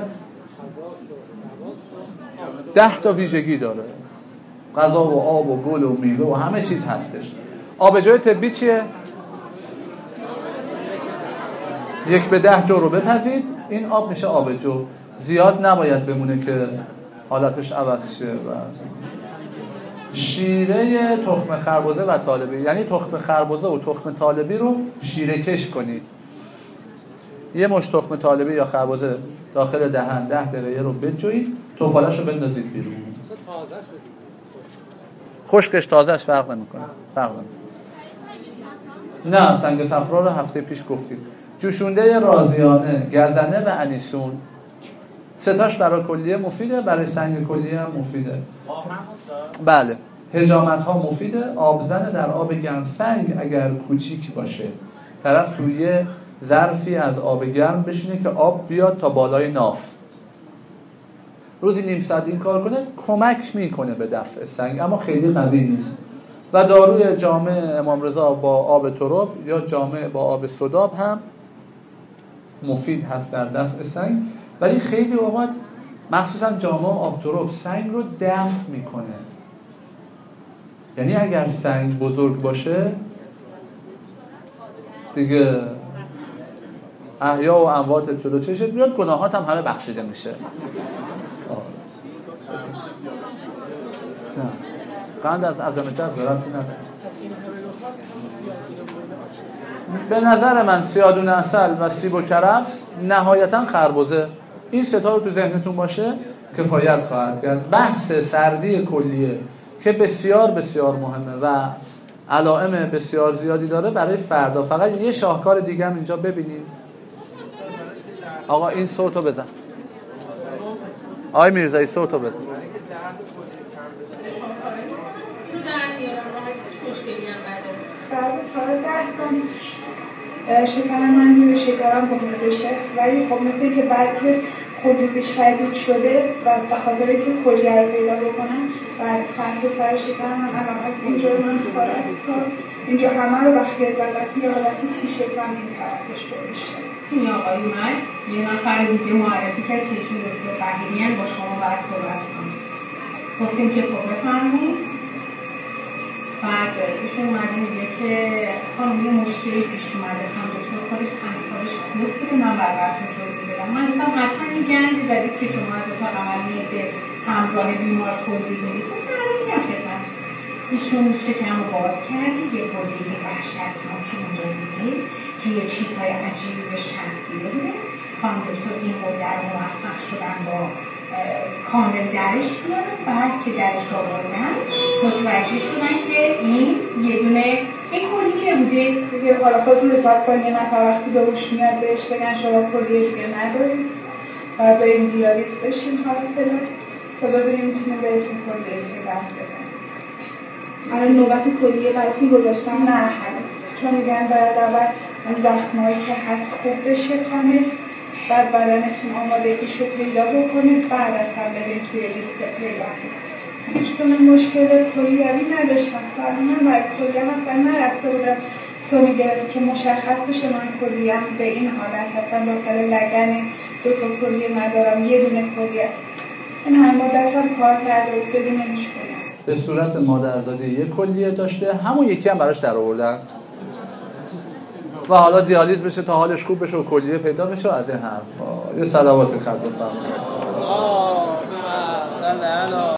Speaker 1: ده تا ویژگی داره، غذا و آب و گل و میوه و همه چیز هستش. آبجوی طبی چیه؟ یک به ده جو رو بپزید، این آب میشه آبجو. زیاد نباید بمونه که حالتش عوض شه. و شیره تخم خربزه و طالبی، یعنی تخم خربزه و تخم طالبی رو شیره کش کنید. یه مش تخم طالبی یا خربزه داخل دهن ده دقیقه رو بجویید، توفالش رو بندازید بیرون. خشکش تازهش فرق نمیکنه. فرق نمیکنه. نه سنگ صفرا رو هفته پیش گفتیم. جوشونده رازیانه، گزنه و انیسون، ستاش برای کلیه مفیده، برای سنگ کلیه هم مفیده. بله. حجامت ها مفیده. آبزن در آب گرم. سنگ اگر کوچیک باشه طرف توی ظرفی از آب گرم بشینه که آب بیاد تا بالای ناف، روزی نیم ساعت این کار کنه، کمک میکنه به دفع سنگ، اما خیلی قوی نیست. و داروی جامع امام رضا با آب تراب یا جامع با آب سداب هم مفید هست در دفع سنگ، ولی خیلی اوقات مخصوصا جامع آب تراب سنگ رو دفع میکنه. یعنی اگر سنگ بزرگ باشه دیگه احیا و اموات جلو چشت بیاد، گناهات هم همه بخشیده میشه. نه قند از عظمت جذب رفتی نداره. به نظر من سیادون عسل و سیب و کرفس نهایتا خربزه، این ستا رو تو ذهنتون باشه کفایت خواهد کرد. بحث سردی کلیه که بسیار بسیار مهمه و علائم بسیار زیادی داره برای فردا. فقط یه شاهکار دیگه هم اینجا ببینیم. آقا این صوتو بزن، آقای میرزایی صوتو بزن.
Speaker 8: شکرم من روی شکرم بکنه بشه، ولی خب مثل که بعد که خودروزی شدید شده و به خاطر که کلیه رو پیدا بکنم و سمت سر شکرم هم الان از اینجا من کار است تا اینجا همه رو وقتی زدت یه حالتی تی شکرم این طرفش بشه.
Speaker 6: این آقای من یه نفر دیگه معرفی کرد که ایشون دکتر قهیریان با شما باید صحبت کنم. گفتیم که خب بفرمایید. بعد ایشون اومده میگه که خانم یه مشکلی پیش اومده، هم دکتر خودش اعصابش خوب بوده، من برقرارتون توضیح بدم. من گفتم حتما این گندی زدید که شما از اتاق عمل میید به همراه بیمار توضیح میدید. من میگم خدمت ایشون شکم رو باز کردید، یه گریه وحشتناکی اونجا دیدید که یه چیزهای عجیبی بهش چسبیده بوده. خانم دکتر این گریه رو موفق شدن با کامل درش بیارن. بعد که درش آوردن متوجه شدن که این یه دونه این کلیه بوده.
Speaker 8: دیگه حالا خودتون حساب کنید یه نفر وقتی به هوش میاد بهش بگن شما کلیه دیگه ندارید و بریم دیالیز بشیم حالا فعلا تا ببینیم میتونه بهتون کلیه دیگه رفت بزنیم. الان نوبت کلیه براتون گذاشتم نه هنوز، چون میگن باید اول اون زخمایی که هست خوب بشه کامل، بعد بدنتون آمادگیشو پیدا بکنید، بعد از هم برید توی لیست پیدا کنید. هیچ کنه مشکل کلیوی نداشتم، فردا من باید کلیم اصلا نرفته بودم سونوگرافی که مشخص بشه من کلیم به این حالت هستم، داخل لگن دو تا کلیه ندارم، یه دونه کلیه است. این همه مدت هم کار کرده بود بدون مشکل.
Speaker 1: به صورت مادرزادی یک کلیه داشته، همون یکی هم براش در آوردن و حالا دیالیز بشه تا حالش خوب بشه و کلیه پیدا بشه و از این حرفا. یه صلوات خدمت بفرمایید.